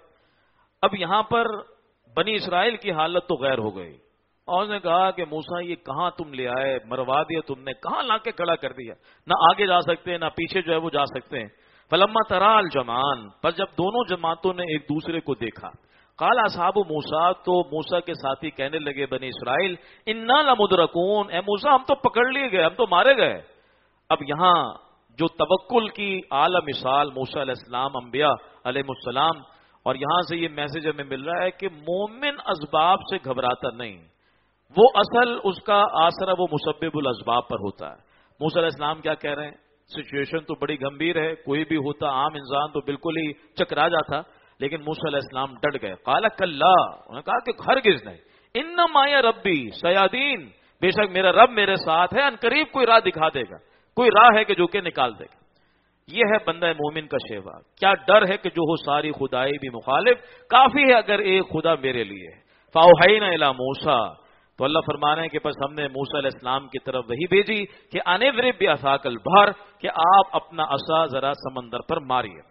اب یہاں پر بنی اسرائیل کی حالت تو غیر ہو گئی، اور اس نے کہا کہ موسیٰ یہ کہاں تم لے آئے، مروا دیا تم نے، کہاں لا کے کھڑا کر دیا، نہ آگے جا سکتے ہیں نہ پیچھے جو ہے وہ جا سکتے ہیں. فلما ترا الجمعان، پر جب دونوں جماعتوں نے ایک دوسرے کو دیکھا، قال اصحاب موسیٰ، تو موسیٰ کے ساتھی کہنے لگے بنی اسرائیل، انا لمدرکون، اے موسیٰ ہم تو پکڑ لیے گئے، ہم تو مارے گئے. اب یہاں جو توکل کی اعلی مثال موسیٰ علیہ السلام انبیاء علیہ السلام، اور یہاں سے یہ میسج ہمیں مل رہا ہے کہ مومن اسباب سے گھبراتا نہیں، وہ اصل اس کا آسرا وہ مسبب الاسباب پر ہوتا ہے. موسیٰ علیہ السلام کیا کہہ رہے ہیں؟ سچویشن تو بڑی گمبھیر ہے، کوئی بھی ہوتا عام انسان تو بالکل ہی چکرا جاتا، لیکن موسیٰ علیہ السلام ڈٹ گئے. قال کلا، انہوں نے کہا کہ ہرگز نہیں، انما یا ربی سیادین، بے شک میرا رب میرے ساتھ ہے، ان قریب کوئی راہ دکھا دے گا، کوئی راہ ہے کہ جو کہ نکال دے گا. یہ ہے بندہ مومن کا شیوا. کیا ڈر ہے کہ جو ہو ساری خدائی بھی مخالف، کافی ہے اگر ایک خدا میرے لیے. فاوحینا الی موسیٰ، تو اللہ فرما رہے ہیں کہ پس ہم نے موسیٰ علیہ السلام کی طرف وہی بھیجی کہ انضرب بعصاک البحر، کہ آپ اپنا عصا ذرا سمندر پر ماریے.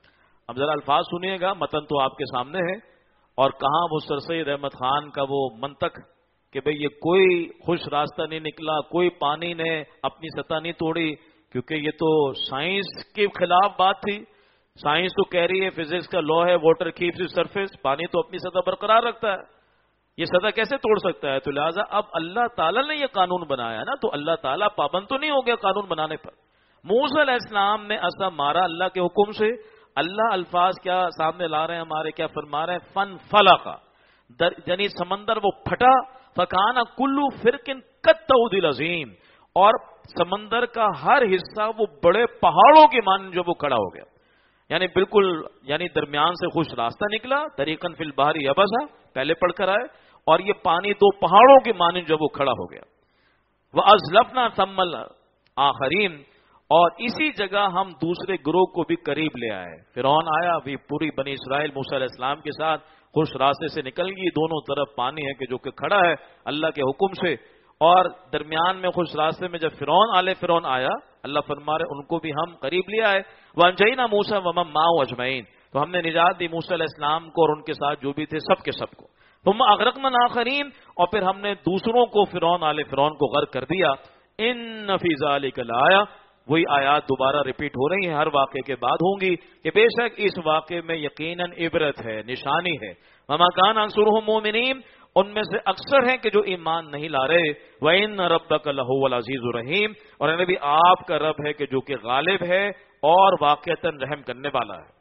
اب ذرا الفاظ سنیے گا، متن تو آپ کے سامنے ہے، اور کہاں وہ سر سید احمد خان کا وہ منطق کہ بھئی یہ کوئی خوش راستہ نہیں نکلا، کوئی پانی نے اپنی سطح نہیں توڑی، کیونکہ یہ تو سائنس کے خلاف بات تھی. سائنس تو کہہ رہی ہے، فزکس کا لا ہے، واٹر کیپس اٹس سرفیس، پانی تو اپنی سطح برقرار رکھتا ہے، یہ سطح کیسے توڑ سکتا ہے؟ تو لہٰذا اب اللہ تعالیٰ نے یہ قانون بنایا نا، تو اللہ تعالیٰ پابند تو نہیں ہو گیا قانون بنانے پر. موسیٰ علیہ السلام نے عصا مارا اللہ کے حکم سے. اللہ الفاظ کیا سامنے لا رہے ہیں ہمارے، کیا فرما رہے ہیں؟ فن فلقا، یعنی سمندر وہ پھٹا، فکانا کلو فرقن کالطود العظیم، اور سمندر کا ہر حصہ وہ بڑے پہاڑوں کی مانند جو وہ کھڑا ہو گیا، یعنی بالکل یعنی درمیان سے خوش راستہ نکلا. طریقن فی البحر یبسا پہلے پڑھ کر آئے، اور یہ پانی دو پہاڑوں کی مانند جو وہ کھڑا ہو گیا. وَأَزْلَفْنَا ثَمَّ الْآخَرِينَ، اور اسی جگہ ہم دوسرے گروہ کو بھی قریب لے آئے. فرعون آیا، بھی پوری بنی اسرائیل موسیٰ علیہ السلام کے ساتھ خوش راستے سے نکل گئی، دونوں طرف پانی ہے کہ جو کہ کھڑا ہے اللہ کے حکم سے، اور درمیان میں خوش راستے میں جب فرعون آلے فرعون آیا، اللہ فرما رہے ان کو بھی ہم قریب لے آئے. وَأَنجَيْنَا مُوسَىٰ وَمَن مَّعَهُ أَجْمَعِينَ، تو ہم نے نجات دی موسیٰ علیہ السلام کو اور ان کے ساتھ جو بھی تھے سب کے سب کو. ثم اغرقنا الآخرین، اور پھر ہم نے دوسروں کو فرعون آل فرعون کو غرق کر دیا. ان فی ذلک لآیہ، وہی آیات دوبارہ ریپیٹ ہو رہی ہیں، ہر واقعے کے بعد ہوں گی کہ بے شک اس واقعے میں یقیناً عبرت ہے، نشانی ہے. وما کان اکثرهم مؤمنین، ان میں سے اکثر ہیں کہ جو ایمان نہیں لا رہے. وَإِنَّ رَبَّكَ لَهُوَ الْعَزِيزُ الرَّحِيمُ، اور نبی آپ کا رب ہے کہ جو کہ غالب ہے اور واقعتاً رحم کرنے والا ہے.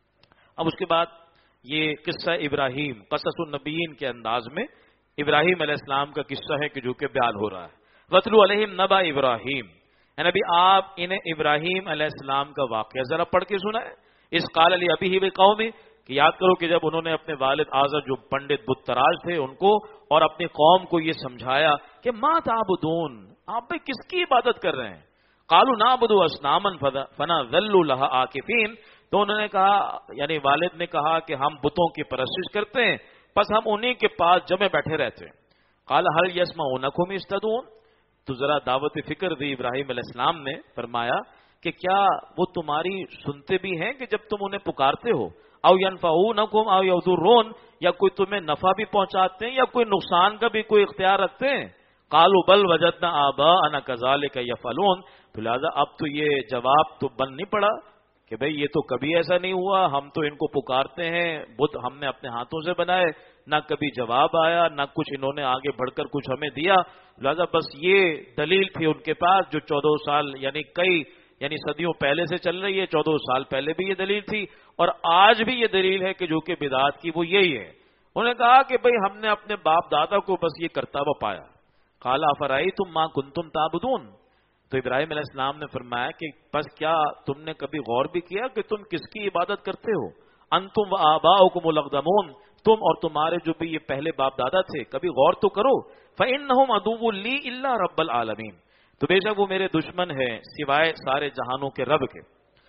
اب اس کے بعد یہ قصہ ابراہیم، قصص النبیین کے انداز میں ابراہیم علیہ السلام کا قصہ ہے کہ جو کہ بیان ہو رہا ہے. وَاتْلُ عَلَيْهِمْ نَبَأَ ابراہیم، اے نبی آپ انہیں ابراہیم علیہ السلام کا واقعہ ذرا پڑھ کے سنائیں. اذ قال لأبیہ وقومہ، کہ یاد کرو کہ جب انہوں نے اپنے والد آزر جو پنڈت بت تراش تھے ان کو اور اپنی قوم کو یہ سمجھایا کہ ما تعبدون، آپ بھائی کس کی عبادت کر رہے ہیں؟ قالوا نعبد اصناما فنظل لها عاکفین، تو انہوں نے کہا، یعنی والد نے کہا کہ ہم بتوں کی پرستش کرتے ہیں، پس ہم انہی کے پاس جمے بیٹھے رہتے ہیں. قال هل يسمعونكم اذ تدعون، تو ذرا دعوت فکر دی ابراہیم علیہ السلام نے، فرمایا کہ کیا وہ تمہاری سنتے بھی ہیں کہ جب تم انہیں پکارتے ہو؟ او ینفعونکم او یضرون، یا کوئی تمہیں نفع بھی پہنچاتے ہیں یا کوئی نقصان کا بھی کوئی اختیار رکھتے ہیں؟ قالوا بل وجدنا آباءنا کذالک یفعلون، تو لہذا اب تو یہ جواب تو بن نہیں پڑا کہ بھئی یہ تو کبھی ایسا نہیں ہوا، ہم تو ان کو پکارتے ہیں، بت ہم نے اپنے ہاتھوں سے بنائے، نہ کبھی جواب آیا، نہ کچھ انہوں نے آگے بڑھ کر کچھ ہمیں دیا، لہذا بس یہ دلیل تھی ان کے پاس جو چودہ سال یعنی کئی یعنی صدیوں پہلے سے چل رہی ہے، چودہ سال پہلے بھی یہ دلیل تھی اور آج بھی یہ دلیل ہے کہ جو کہ بدعات کی وہ یہی ہے۔ انہوں نے کہا کہ بھئی ہم نے اپنے باپ دادا کو بس یہ کرتا ہوا پایا۔ قال افرأیتم ما کنتم تعبدون، تو ابراہیم علیہ السلام نے فرمایا کہ بس کیا تم نے کبھی غور بھی کیا کہ تم کس کی عبادت کرتے ہو؟ انتم وآباؤکم الاقدمون، تم اور تمہارے جو بھی یہ پہلے باپ دادا تھے، کبھی غور تو کرو۔ فإنہم عدو لی الا رب العالمین، تو بے شک وہ میرے دشمن ہے سوائے سارے جہانوں کے رب کے۔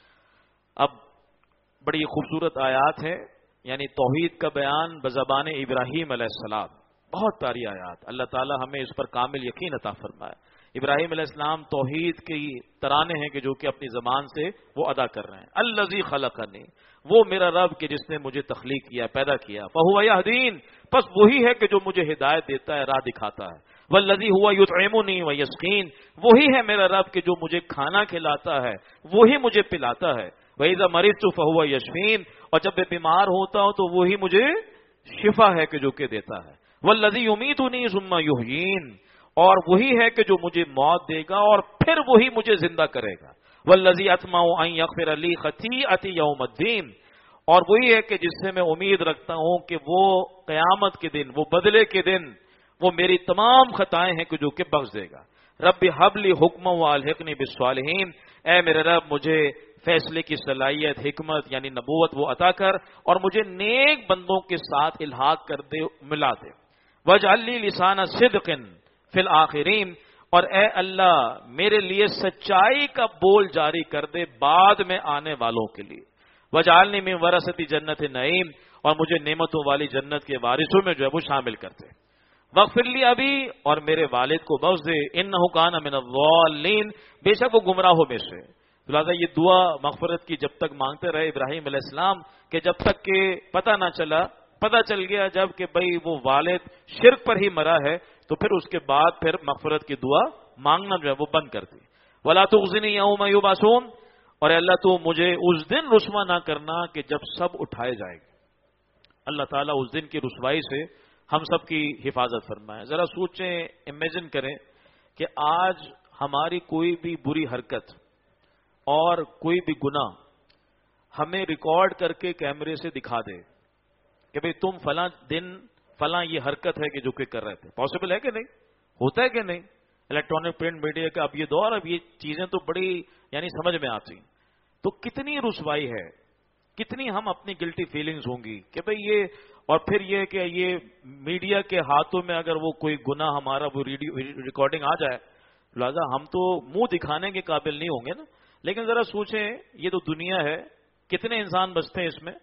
اب بڑی خوبصورت آیات ہے، یعنی توحید کا بیان بزبان ابراہیم علیہ السلام، بہت پیاری آیات، اللہ تعالی ہمیں اس پر کامل یقین عطا فرمائے۔ ابراہیم علیہ السلام توحید کی ترانے ہیں کہ جو کہ اپنی زبان سے وہ ادا کر رہے ہیں۔ الذی خلقنی، وہ میرا رب کہ جس نے مجھے تخلیق کیا، پیدا کیا، فہو یہدین، پس وہی ہے کہ جو مجھے ہدایت دیتا ہے، راہ دکھاتا ہے۔ والذی ہوا یطعمنی ویسقین، وہی ہے میرا رب کہ جو مجھے کھانا کھلاتا ہے، وہی مجھے پلاتا ہے۔ وَإِذَا مَرِضْتُ فَهُوَ يَشْفِينِ، اور جب میں بیمار ہوتا ہوں تو وہی مجھے شفا ہے کہ جو کہ دیتا ہے۔ وَالَّذِي يُمِيتُنِي ثُمَّ يُحْيِينِ، اور وہی ہے کہ جو مجھے موت دے گا اور پھر وہی مجھے زندہ کرے گا۔ وَالَّذِي أَطْمَعُ أَن يَغْفِرَ لِي خَطِيئَتِي يَوْمَ الدِّينِ، اور وہی ہے کہ جس سے میں امید رکھتا ہوں کہ وہ قیامت کے دن، وہ بدلے کے دن، وہ میری تمام خطائیں ہیں کہ جو کہ بخش دے گا۔ رب حب لی حکما والحقنی بالصالحین، اے میرے رب مجھے فیصلے کی صلاحیت، حکمت یعنی نبوت وہ عطا کر اور مجھے نیک بندوں کے ساتھ الحاق کر دے، ملا دے۔ واجعل لی لسان صدق فی الآخرین، اور اے اللہ میرے لیے سچائی کا بول جاری کر دے بعد میں آنے والوں کے لیے۔ واجعلنی من ورثۃ جنت نعیم، اور مجھے نعمتوں والی جنت کے وارثوں میں جو ہے وہ شامل کر دے۔ واغفر لی ابی، اور میرے والد کو بخش دے، انہ کان من الضالین، بے شک وہ گمراہوں میں سے۔ لہٰذا یہ دعا مغفرت کی جب تک مانگتے رہے ابراہیم علیہ السلام کہ جب تک کہ پتہ نہ چلا، پتہ چل گیا جب کہ بھئی وہ والد شرک پر ہی مرا ہے، تو پھر اس کے بعد پھر مغفرت کی دعا مانگنا جو ہے وہ بند کر دی۔ ولا تخزنی یوم یبعثون، اور اے اللہ تو مجھے اس دن رسوا نہ کرنا کہ جب سب اٹھائے جائیں گے۔ اللہ تعالیٰ اس دن کی رسوائی سے ہم سب کی حفاظت فرمائے۔ ذرا سوچیں، امیجن کریں کہ آج ہماری کوئی بھی بری حرکت اور کوئی بھی گناہ ہمیں ریکارڈ کر کے کیمرے سے دکھا دے کہ بھئی تم فلاں دن فلاں یہ حرکت ہے کہ جو کہ کر رہے تھے۔ پاسبل ہے کہ نہیں؟ ہوتا ہے کہ نہیں؟ الیکٹرانک پرنٹ میڈیا کا اب یہ دور، اب یہ چیزیں تو بڑی یعنی سمجھ میں آتی، تو کتنی رسوائی ہے، کتنی ہم اپنی گلٹی فیلنگز ہوں گی کہ بھئی یہ، اور پھر یہ کہ یہ میڈیا کے ہاتھوں میں اگر وہ کوئی گناہ ہمارا وہ ریکارڈنگ آ جائے، لہذا ہم تو منہ دکھانے کے قابل نہیں ہوں گے نا۔ لیکن ذرا سوچیں، یہ تو دنیا ہے، کتنے انسان بچتے ہیں اس میں،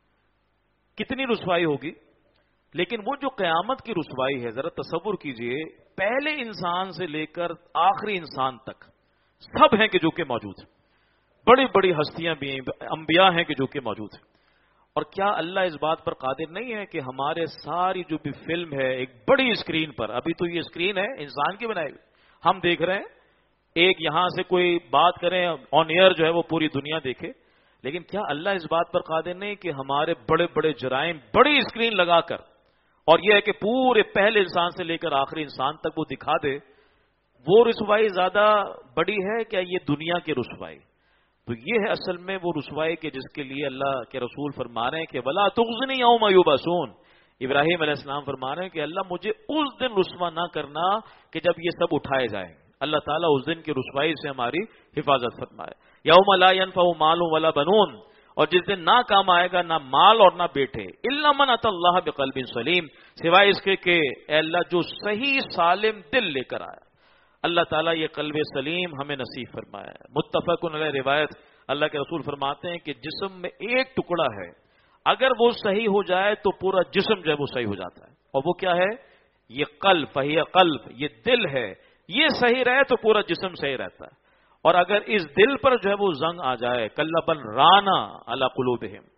کتنی رسوائی ہوگی۔ لیکن وہ جو قیامت کی رسوائی ہے، ذرا تصور کیجئے، پہلے انسان سے لے کر آخری انسان تک سب ہیں کہ جو کہ موجود ہیں، بڑی بڑی ہستیاں بھی ہیں، انبیاء ہیں کہ جو کہ موجود ہیں۔ اور کیا اللہ اس بات پر قادر نہیں ہے کہ ہمارے ساری جو بھی فلم ہے ایک بڑی اسکرین پر، ابھی تو یہ اسکرین ہے انسان کی بنائی ہوئی، ہم دیکھ رہے ہیں، ایک یہاں سے کوئی بات کریں آن ایئر جو ہے وہ پوری دنیا دیکھے، لیکن کیا اللہ اس بات پر قادر نہیں کہ ہمارے بڑے بڑے جرائم بڑی اسکرین لگا کر، اور یہ ہے کہ پورے پہلے انسان سے لے کر آخری انسان تک وہ دکھا دے، وہ رسوائی زیادہ بڑی ہے کیا یہ دنیا کی رسوائی؟ تو یہ ہے اصل میں وہ رسوائی کہ جس کے لیے اللہ کے رسول فرما رہے ہیں کہ وَلَا تُخْزِنِي يَوْمَ يُبْعَثُونَ، ابراہیم علیہ السلام فرما رہے ہیں کہ اللہ مجھے اس دن رسوا نہ کرنا کہ جب یہ سب اٹھائے جائیں گے۔ اللہ تعالیٰ اس دن کی رسوائی سے ہماری حفاظت فرمائے۔ یوم لا ينفع مال ولا بنون، اور جس دن نہ کام آئے گا نہ مال اور نہ بیٹے، الا من اتى اللہ بقلب سلیم، سوائے اس کے کہ اے اللہ جو صحیح سالم دل لے کر آیا۔ اللہ تعالیٰ یہ قلب سلیم ہمیں نصیب فرمایا ہے۔ متفق علیہ روایت، اللہ کے رسول فرماتے ہیں کہ جسم میں ایک ٹکڑا ہے، اگر وہ صحیح ہو جائے تو پورا جسم جو ہے وہ صحیح ہو جاتا ہے، اور وہ کیا ہے؟ یہ قلب، فہی قلب، یہ دل ہے، یہ صحیح رہے تو پورا جسم صحیح رہتا ہے۔ اور اگر اس دل پر جو ہے وہ زنگ آ جائے، کلبن رانا علی قلوبہم،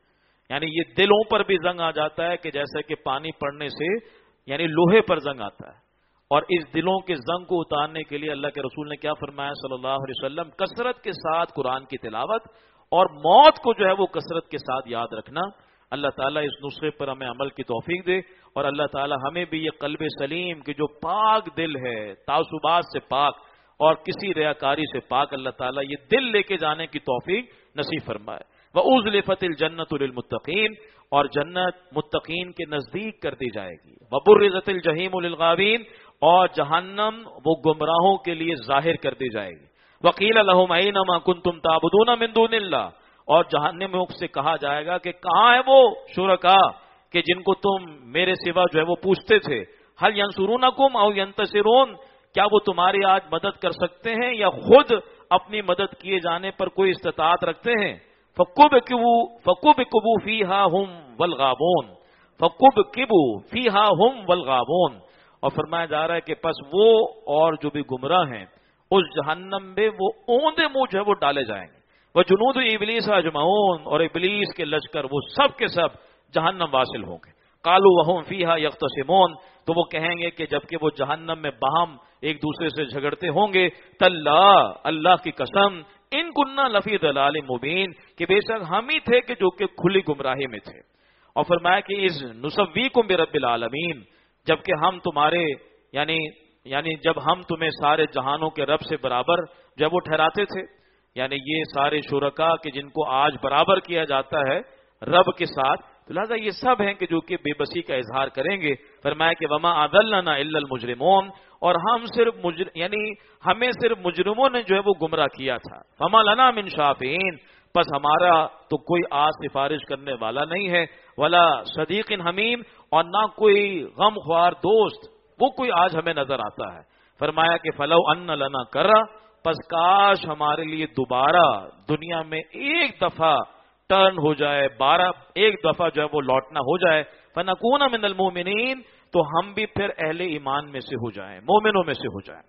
یعنی یہ دلوں پر بھی زنگ آ جاتا ہے کہ جیسے کہ پانی پڑنے سے یعنی لوہے پر زنگ آتا ہے. اور اس دلوں کے زنگ کو اتارنے کے لیے اللہ کے رسول نے کیا فرمایا صلی اللہ علیہ وسلم؟ کثرت کے ساتھ قرآن کی تلاوت اور موت کو جو ہے وہ کثرت کے ساتھ یاد رکھنا. اللہ تعالیٰ اس نسخے پر ہمیں عمل کی توفیق دے اور اللہ تعالیٰ ہمیں بھی یہ قلب سلیم کہ جو پاک دل ہے، تعصبات سے پاک اور کسی ریاکاری سے پاک، اللہ تعالیٰ یہ دل لے کے جانے کی توفیق نصیب فرمائے. وَأُزْلِفَتِ الْجَنَّةُ لِلْمُتَّقِينَ، اور جنت متقین کے نزدیک کر دی جائے گی. وَبُرِّزَتِ الْجَحِيمُ لِلْغَاوِينَ، اور جہنم وہ گمراہوں کے لیے ظاہر کر دی جائے گی. وَقِيلَ لَهُمْ أَيْنَ مَا كُنْتُمْ تَعْبُدُونَ مِن دُونِ اللَّهِ، اور جہنم سے کہا جائے گا کہ کہاں ہے وہ شرکا کہ جن کو تم میرے سوا جو ہے وہ پوچھتے تھے. هَلْ يَنْصُرُونَكُمْ أَوْ يَنْتَصِرُونَ، کیا وہ تمہاری آج مدد کر سکتے ہیں یا خود اپنی مدد کیے جانے پر کوئی استطاعت رکھتے ہیں؟ فَكُبْكِبُوا فَكُبْكِبُوا فِيهَا هُمْ وَالْغَاوُونَ فَكُبْكِبُوا فِيهَا هُمْ وَالْغَاوُونَ. اور فرمایا جا رہا ہے کہ پس وہ اور جو بھی گمراہ ہیں اس جہنم میں وہ اوندے منہ جو ہے وہ ڈالے جائیں گے. وہ جنود ابلیس اجمعون، اور ابلیس کے لشکر وہ سب کے سب جہنم واصل ہوں گے. قالوا وهم فيها يختصمون، تو وہ کہیں گے کہ جبکہ وہ جہنم میں باہم ایک دوسرے سے جھگڑتے ہوں گے، تاللہ اللہ کی قسم، ان كنا لفی ضلال مبین، کہ بے شک ہم ہی تھے کہ جو کہ کھلی گمراہی میں تھے. اور فرمایا کہ اس نسویکم برب العالمین، جبکہ ہم تمہارے یعنی یعنی جب ہم تمہیں سارے جہانوں کے رب سے برابر جب وہ ٹھہراتے تھے، یعنی یہ سارے شرکا کہ جن کو آج برابر کیا جاتا ہے رب کے ساتھ، تو لہذا یہ سب ہیں کہ جو کہ بے بسی کا اظہار کریں گے. فرمایا کہ وما اضلنا الا المجرمون، اور ہم صرف مجر... یعنی ہمیں صرف مجرموں نے جو ہے وہ گمراہ کیا تھا. فما لنا من شافعین، پس ہمارا تو کوئی آج سفارش کرنے والا نہیں ہے. ولا صدیق حمیم، اور نہ کوئی غم خوار دوست وہ کوئی آج ہمیں نظر آتا ہے. فرمایا کہ فلو ان لنا کرا، پس کاش ہمارے لیے دوبارہ دنیا میں ایک دفعہ ٹرن ہو جائے، بارہ ایک دفعہ جو ہے وہ لوٹنا ہو جائے. فنکون من المؤمنین، تو ہم بھی پھر اہل ایمان میں سے ہو جائیں، مومنوں میں سے ہو جائیں.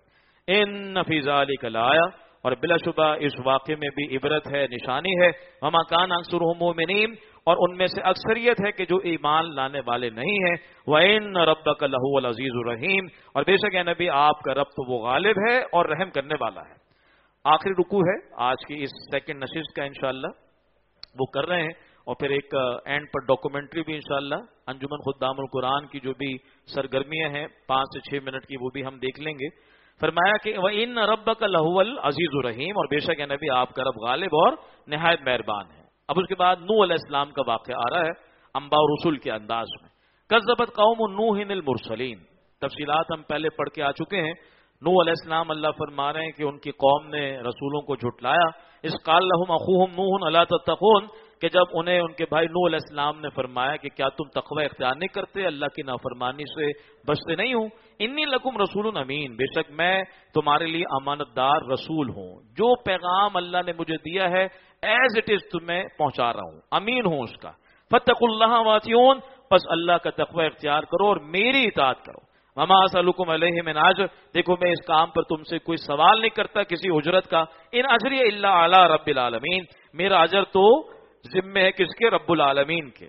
ان فی ذلک لآیہ، اور بلا شبہ اس واقعے میں بھی عبرت ہے، نشانی ہے. وما کان اکثرهم مؤمنین، اور ان میں سے اکثریت ہے کہ جو ایمان لانے والے نہیں ہیں. وَإِنَّ رَبَّكَ لَهُوَ الْعَزِيزُ الرَّحِيمُ، اور بے شک اے نبی آپ کا رب تو وہ غالب ہے اور رحم کرنے والا ہے. آخری رکوع ہے آج کی اس سیکنڈ نشست کا، انشاءاللہ وہ کر رہے ہیں، اور پھر ایک اینڈ پر ڈاکومنٹری بھی انشاءاللہ انجمن خدام القرآن کی جو بھی سرگرمیاں ہیں پانچ سے چھ منٹ کی وہ بھی ہم دیکھ لیں گے. فرمایا کہ وَإِنَّ رَبَّكَ لَهُوَ الْعَزِيزُ الرَّحِيمُ، اور بے شک اے نبی آپ کا رب غالب اور نہایت مہربان ہے. اب اس کے بعد نوح علیہ السلام کا واقعہ آ رہا ہے انباء و رسول کے انداز میں. کذبت قوم نوح المرسلین، تفصیلات ہم پہلے پڑھ کے آ چکے ہیں. نوح علیہ السلام اللہ فرما رہے ہیں کہ ان کی قوم نے رسولوں کو جھٹلایا. اذ قال لهم اخوهم نوح الا تتقون، کہ جب انہیں ان کے بھائی نوح علیہ السلام نے فرمایا کہ کیا تم تقوی اختیار نہیں کرتے، اللہ کی نافرمانی سے بچتے نہیں ہوں. انی لکم رسول امین، بے شک میں تمہارے لیے امانت دار رسول ہوں، جو پیغام اللہ نے مجھے دیا ہے ایز اٹ از تمہیں پہنچا رہا ہوں، امین ہوں اس کا. فاتقوا اللہ واطیعون، پس اللہ کا تقوی اختیار کرو اور میری اطاعت کرو. وما اسألکم علیہ من اجر، دیکھو میں اس کام پر تم سے کوئی سوال نہیں کرتا کسی اجرت کا. ان اجری الا علی رب العالمین، میرا اجر تو ذمہ ہے کس کے؟ رب العالمین کے.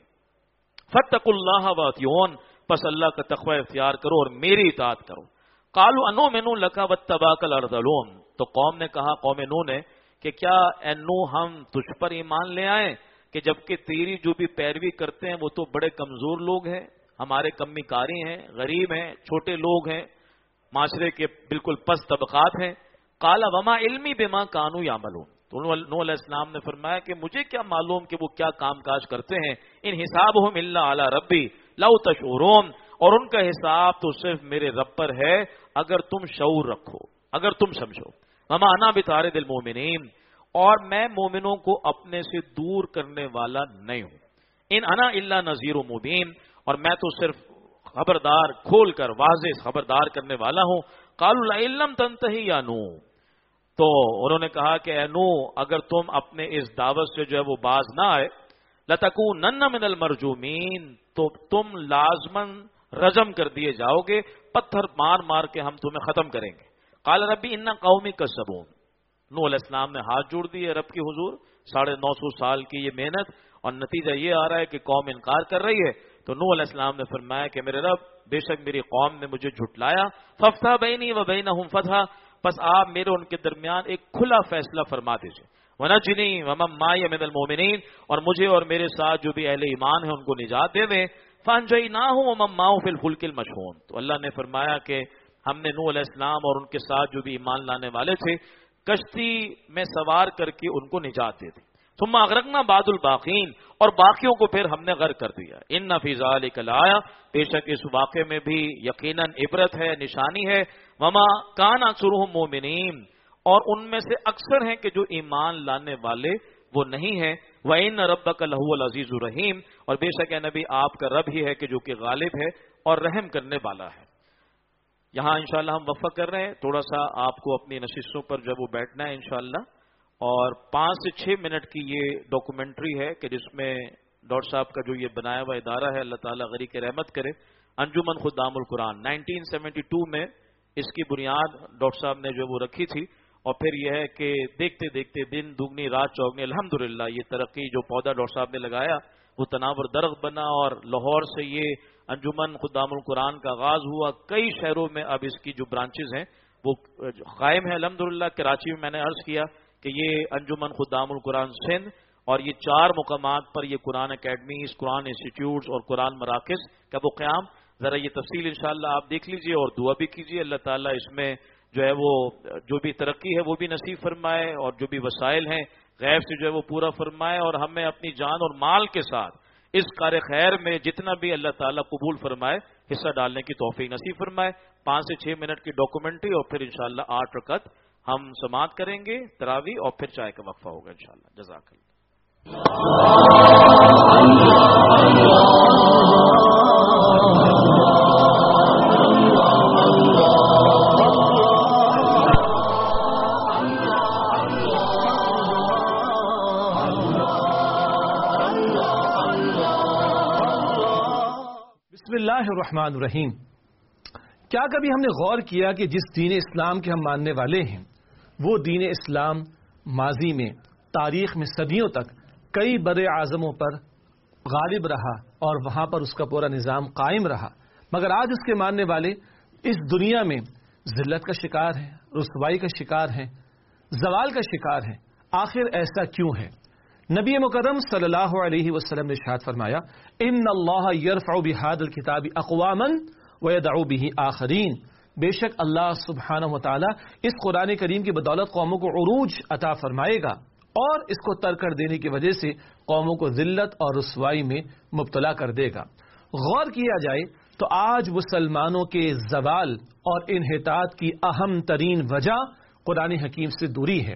فاتقوا اللہ واطیعون، پس اللہ کا تقوی اختیار کرو اور میری اطاعت کرو. قالوا انؤمن لک واتبعک الارذلون، تو قوم نے کہا، قوم نوح نے، کہ کیا اے نوح ہم تجھ پر ایمان لے آئیں کہ جبکہ تیری جو بھی پیروی کرتے ہیں وہ تو بڑے کمزور لوگ ہیں، ہمارے کمی کاری ہیں، غریب ہیں، چھوٹے لوگ ہیں، معاشرے کے بالکل پست طبقات ہیں. قال وما علمی بما کانوا یعملون، تو نوح علیہ السلام نے فرمایا کہ مجھے کیا معلوم کہ وہ کیا کام کاج کرتے ہیں. ان حسابهم الا علی ربی لو تشعرون، اور ان کا حساب تو صرف میرے رب پر ہے اگر تم شعور رکھو، اگر تم سمجھو. وما انا بطارد المؤمنین، اور میں مومنوں کو اپنے سے دور کرنے والا نہیں ہوں. ان انا الا نذیر مبین، اور میں تو صرف خبردار کھول کر واضح خبردار کرنے والا ہوں. قالوا لئن لم تنتہی یا نوح، تو انہوں نے کہا کہ اے نوح اگر تم اپنے اس دعوت سے جو ہے وہ باز نہ آئے، لتکونن من المرجومین، تو تم لازماً رجم کر دیے جاؤ گے، پتھر مار مار کے ہم تمہیں ختم کریں گے. قال ربی ان قومی کذبون، نوح علیہ السلام نے ہاتھ جوڑ دیے رب کی حضور، ساڑھے نو سو سال کی یہ محنت اور نتیجہ یہ آ رہا ہے کہ قوم انکار کر رہی ہے. تو نوح علیہ السلام نے فرمایا کہ میرے رب بے شک میری قوم نے مجھے جھٹلایا، فافتح بینی و بینہم فتحا، بس آپ میرے ان کے درمیان ایک کھلا فیصلہ فرما دیجیے، ونجنی ومن معی من المؤمنین، اور مجھے اور میرے ساتھ جو بھی اہل ایمان ہیں ان کو نجات دے دیں. فانجیناہ ومن معہ فی الفلک المشحون، تو اللہ نے فرمایا کہ ہم نے نوح علیہ السلام اور ان کے ساتھ جو بھی ایمان لانے والے تھے کشتی میں سوار کر کے ان کو نجات دے دی. ثم اغرقنا بعد الباقین، اور باقیوں کو پھر ہم نے غرق کر دیا. ان فی ذلک لآیہ، بے شک اس واقعے میں بھی یقیناً عبرت ہے، نشانی ہے. وما کان اکثرهم مؤمنین، اور ان میں سے اکثر ہیں کہ جو ایمان لانے والے وہ نہیں ہیں. وَإِنَّ رَبَّكَ لَهُوَ الْعَزِيزُ الرَّحِيمُ، اور بے شک اے نبی آپ کا رب ہی ہے کہ جو کہ غالب ہے اور رحم کرنے والا ہے. یہاں انشاءاللہ ہم وقفہ کر رہے ہیں، تھوڑا سا آپ کو اپنی نشستوں پر جب وہ بیٹھنا ہے انشاءاللہ، اور پانچ سے چھ منٹ کی یہ ڈاکومنٹری ہے کہ جس میں ڈاکٹر صاحب کا جو یہ بنایا ہوا ادارہ ہے، اللہ تعالیٰ غریق رحمت کرے، انجمن خدام القرآن، نائنٹین سیونٹی ٹو میں اس کی بنیاد ڈاکٹر صاحب نے جو وہ رکھی تھی، اور پھر یہ ہے کہ دیکھتے دیکھتے دن دگنی رات چوگنی الحمدللہ یہ ترقی جو پودا ڈاکٹر صاحب نے لگایا وہ تناور درخت بنا، اور لاہور سے یہ انجمن خدام القرآن کا آغاز ہوا. کئی شہروں میں اب اس کی جو برانچز ہیں وہ قائم ہیں الحمدللہ. کراچی میں میں نے عرض کیا کہ یہ انجمن خدام القرآن سندھ، اور یہ چار مقامات پر یہ قرآن اکیڈمیز، قرآن انسٹیٹیوٹس اور قرآن مراکز کا وہ قیام. ذرا یہ تفصیل انشاءاللہ آپ دیکھ لیجئے اور دعا بھی کیجئے، اللہ تعالیٰ اس میں جو ہے وہ جو بھی ترقی ہے وہ بھی نصیب فرمائے، اور جو بھی وسائل ہیں غیب سے جو ہے وہ پورا فرمائے، اور ہمیں اپنی جان اور مال کے ساتھ اس کار خیر میں جتنا بھی اللہ تعالیٰ قبول فرمائے حصہ ڈالنے کی توفیق نصیب فرمائے. پانچ سے چھ منٹ کی ڈاکومنٹری، اور پھر انشاءاللہ آٹھ رکعت ہم سماعت کریں گے تراویح، اور پھر چائے کا وقفہ ہوگا انشاءاللہ. جزاک اللہ. بسم اللہ الرحمن الرحیم. کیا کبھی ہم نے غور کیا کہ جس دین اسلام کے ہم ماننے والے ہیں وہ دین اسلام ماضی میں، تاریخ میں صدیوں تک کئی بڑے اعظموں پر غالب رہا اور وہاں پر اس کا پورا نظام قائم رہا، مگر آج اس کے ماننے والے اس دنیا میں ذلت کا شکار ہیں، رسوائی کا شکار ہیں، زوال کا شکار ہیں. آخر ایسا کیوں ہے؟ نبی مکرم صلی اللہ علیہ وسلم نے ارشاد فرمایا، ان اللہ یرفع بہذا الکتاب اقواما ویدع بہ آخرین، بے شک اللہ سبحانہ وتعالی اس قرآن کریم کی بدولت قوموں کو عروج عطا فرمائے گا، اور اس کو ترک کر دینے کی وجہ سے قوموں کو ذلت اور رسوائی میں مبتلا کر دے گا. غور کیا جائے تو آج مسلمانوں کے زوال اور انحطاط کی اہم ترین وجہ قرآن حکیم سے دوری ہے.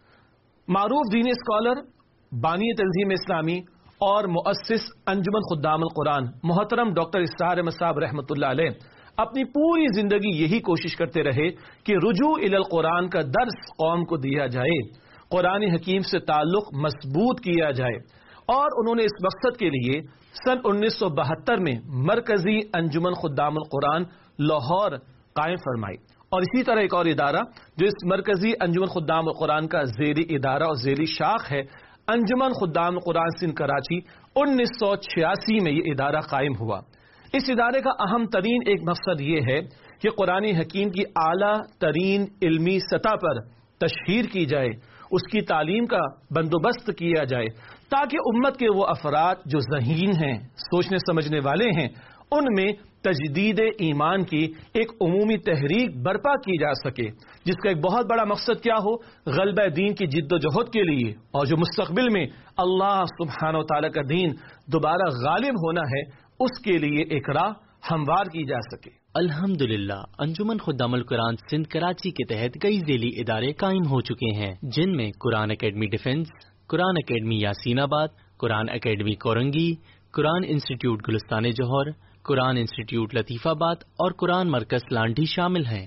معروف دینی اسکالر، بانی تنظیم اسلامی اور مؤسس انجمن خدام القرآن محترم ڈاکٹر اسرار احمد صاحب رحمۃ اللہ علیہ اپنی پوری زندگی یہی کوشش کرتے رہے کہ رجوع الی القرآن کا درس قوم کو دیا جائے، قرآن حکیم سے تعلق مضبوط کیا جائے، اور انہوں نے اس مقصد کے لیے سن انیس سو بہتر میں مرکزی انجمن خدام القرآن لاہور قائم فرمائی. اور اسی طرح ایک اور ادارہ جو اس مرکزی انجمن خدام القرآن کا ذیلی ادارہ اور ذیلی شاخ ہے، انجمن خدام القرآن سندھ کراچی، انیس سو چھیاسی میں یہ ادارہ قائم ہوا. اس ادارے کا اہم ترین ایک مقصد یہ ہے کہ قرآن حکیم کی اعلیٰ ترین علمی سطح پر تشہیر کی جائے، اس کی تعلیم کا بندوبست کیا جائے، تاکہ امت کے وہ افراد جو ذہین ہیں، سوچنے سمجھنے والے ہیں، ان میں تجدید ایمان کی ایک عمومی تحریک برپا کی جا سکے، جس کا ایک بہت بڑا مقصد کیا ہو، غلبہ دین کی جد و جہد کے لیے، اور جو مستقبل میں اللہ سبحانہ و تعالیٰ کا دین دوبارہ غالب ہونا ہے اس کے لیے ایک راہ ہموار کی جا سکے. الحمدللہ انجمن خدام القرآن سندھ کراچی کے تحت کئی ذیلی ادارے قائم ہو چکے ہیں، جن میں Quran Academy Defence, Quran Academy Yasinabad, Quran Academy Korangi, Quran Institute Gulistan Johar, Quran Institute Latifabad اور قرآن مرکز لانڈھی شامل ہیں.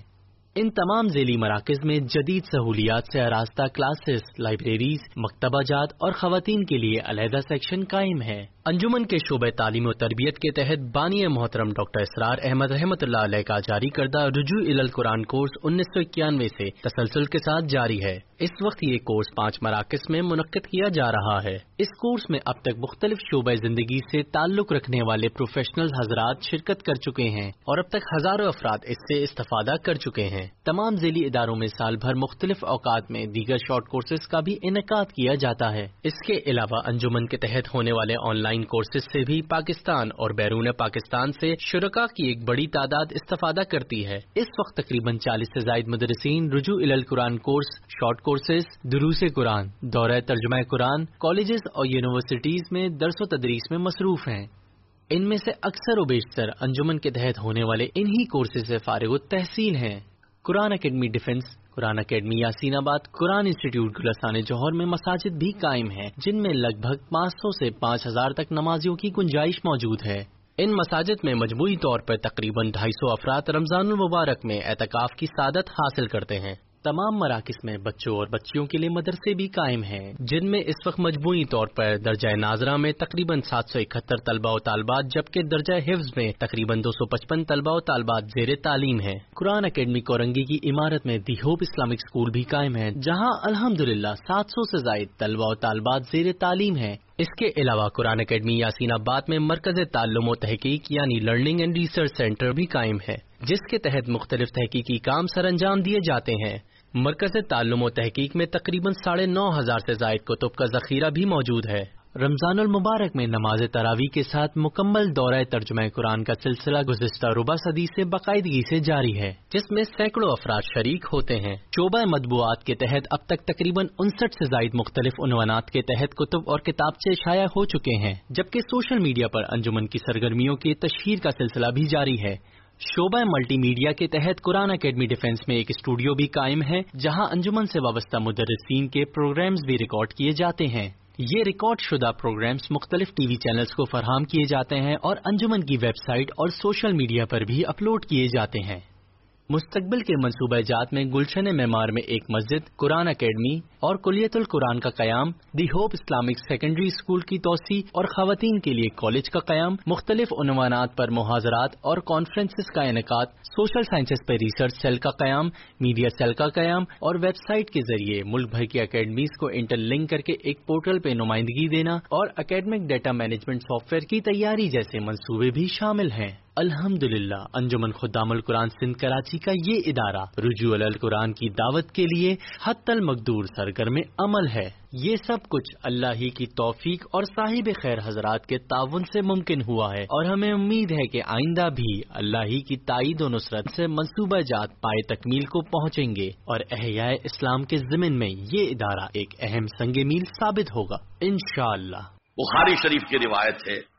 ان تمام ذیلی مراکز میں جدید سہولیات سے آراستہ کلاسز، لائبریریز، مکتبہ جات اور خواتین کے لیے علیحدہ سیکشن قائم ہے۔ انجمن کے شعبہ تعلیم و تربیت کے تحت بانی محترم ڈاکٹر اسرار احمد رحمۃ اللہ علیہ کا جاری کردہ رجوع الی القرآن کورس انیس سو اکیانوے سے تسلسل کے ساتھ جاری ہے۔ اس وقت یہ کورس پانچ مراکز میں منعقد کیا جا رہا ہے۔ اس کورس میں اب تک مختلف شعبہ زندگی سے تعلق رکھنے والے پروفیشنل حضرات شرکت کر چکے ہیں اور اب تک ہزاروں افراد اس سے استفادہ کر چکے ہیں۔ تمام ذیلی اداروں میں سال بھر مختلف اوقات میں دیگر شارٹ کورسز کا بھی انعقاد کیا جاتا ہے۔ اس کے علاوہ انجمن کے تحت ہونے والے آن لائن کورسز سے بھی پاکستان اور بیرون پاکستان سے شرکاء کی ایک بڑی تعداد استفادہ کرتی ہے۔ اس وقت تقریباً چالیس سے زائد مدرسین رجوع الی القرآن کورس، شارٹ کورسز، دروس قرآن، دورہ ترجمہ قرآن، کالجز اور یونیورسٹیز میں درس و تدریس میں مصروف ہیں۔ ان میں سے اکثر و بیشتر انجمن کے تحت ہونے والے انہی کورسز سے فارغ التحصیل ہیں۔ Quran Academy Defence, Quran Academy Yasinabad, Quran Institute Gulistan جوہر میں مساجد بھی قائم ہیں، جن میں لگ بھگ پانچ سو سے پانچ ہزار تک نمازیوں کی گنجائش موجود ہے۔ ان مساجد میں مجموعی طور پر تقریباً ڈھائی سو افراد رمضان المبارک میں اعتکاف کی سعادت حاصل کرتے ہیں۔ تمام مراکز میں بچوں اور بچیوں کے لیے مدرسے بھی قائم ہیں، جن میں اس وقت مجموعی طور پر درجہ ناظرہ میں تقریباً سات سو اکہتر طلبہ و طالبات، جبکہ درجہ حفظ میں تقریباً دو سو پچپن طلبہ و طالبات زیر تعلیم ہیں۔ قرآن اکیڈمی کورنگی کی عمارت میں دی ہوپ اسلامک اسکول بھی قائم ہے، جہاں الحمدللہ سات سو سے زائد طلبہ و طالبات زیر تعلیم ہیں۔ اس کے علاوہ قرآن اکیڈمی یاسین آباد میں مرکز تعلم و تحقیق یعنی لرننگ اینڈ ریسرچ سینٹر بھی قائم ہے، جس کے تحت مختلف تحقیقی کام سر انجام دیے جاتے ہیں۔ مرکز تعلم و تحقیق میں تقریباً ساڑھے نو ہزار سے زائد کتب کا ذخیرہ بھی موجود ہے۔ رمضان المبارک میں نماز تراویح کے ساتھ مکمل دورہ ترجمہ قرآن کا سلسلہ گزشتہ ربع صدی سے باقاعدگی سے جاری ہے، جس میں سینکڑوں افراد شریک ہوتے ہیں۔ شعبہ مطبوعات کے تحت اب تک تقریباً انسٹھ سے زائد مختلف عنوانات کے تحت کتب اور کتابچے شائع ہو چکے ہیں، جبکہ سوشل میڈیا پر انجمن کی سرگرمیوں کی تشہیر کا سلسلہ بھی جاری ہے۔ شعبہ ملٹی میڈیا کے تحت قرآن اکیڈمی ڈیفنس میں ایک اسٹوڈیو بھی قائم ہے، جہاں انجمن سے وابستہ مدرسین کے پروگرامز بھی ریکارڈ کیے جاتے ہیں۔ یہ ریکارڈ شدہ پروگرامز مختلف ٹی وی چینلز کو فراہم کیے جاتے ہیں اور انجمن کی ویب سائٹ اور سوشل میڈیا پر بھی اپلوڈ کیے جاتے ہیں۔ مستقبل کے منصوبہ جات میں گلشن معمار میں ایک مسجد، قرآن اکیڈمی اور کلیت القرآن کا قیام، the Hope Islamic Secondary School کی توسیع اور خواتین کے لیے کالج کا قیام، مختلف عنوانات پر محاضرات اور کانفرنسز کا انعقاد، سوشل سائنسز پر ریسرچ سیل کا قیام، میڈیا سیل کا قیام اور ویب سائٹ کے ذریعے ملک بھر کی اکیڈمیز کو انٹر لنک کر کے ایک پورٹل پہ نمائندگی دینا اور academic data management software کی تیاری جیسے منصوبے بھی شامل ہیں۔ الحمدللہ انجمن خدام القرآن سندھ کراچی کا یہ ادارہ رجوع الی القرآن کی دعوت کے لیے حتی المقدور سرگرم عمل ہے۔ یہ سب کچھ اللہ ہی کی توفیق اور صاحب خیر حضرات کے تعاون سے ممکن ہوا ہے، اور ہمیں امید ہے کہ آئندہ بھی اللہ ہی کی تائید و نصرت سے منصوبہ جات پائے تکمیل کو پہنچیں گے اور احیاء اسلام کے ضمن میں یہ ادارہ ایک اہم سنگ میل ثابت ہوگا انشاءاللہ۔ بخاری شریف کی روایت ہے،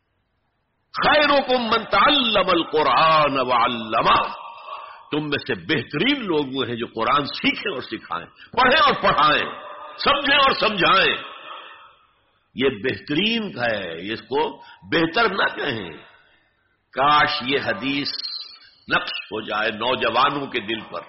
خیرکم من تعلم القرآن وعلمہ، تم میں سے بہترین لوگ وہ ہیں جو قرآن سیکھیں اور سکھائیں، پڑھیں اور پڑھائیں، سمجھیں اور سمجھائیں۔ یہ بہترین ہے، اس کو بہتر نہ کہیں۔ کاش یہ حدیث نقش ہو جائے نوجوانوں کے دل پر۔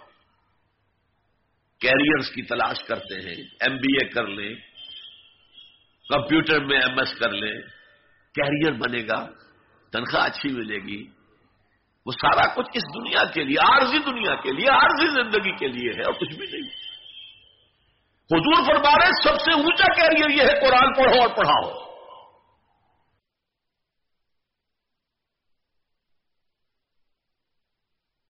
کیریئرز کی تلاش کرتے ہیں، ایم بی اے کر لیں، کمپیوٹر میں ایم ایس کر لیں، کیریئر بنے گا، تنخواہ اچھی ملے گی، وہ سارا کچھ اس دنیا کے لیے، عارضی دنیا کے لیے، عارضی زندگی کے لیے ہے اور کچھ بھی نہیں۔ حضور فرما رہے سب سے اونچا کیریئر یہ ہے قرآن پڑھو اور پڑھاؤ۔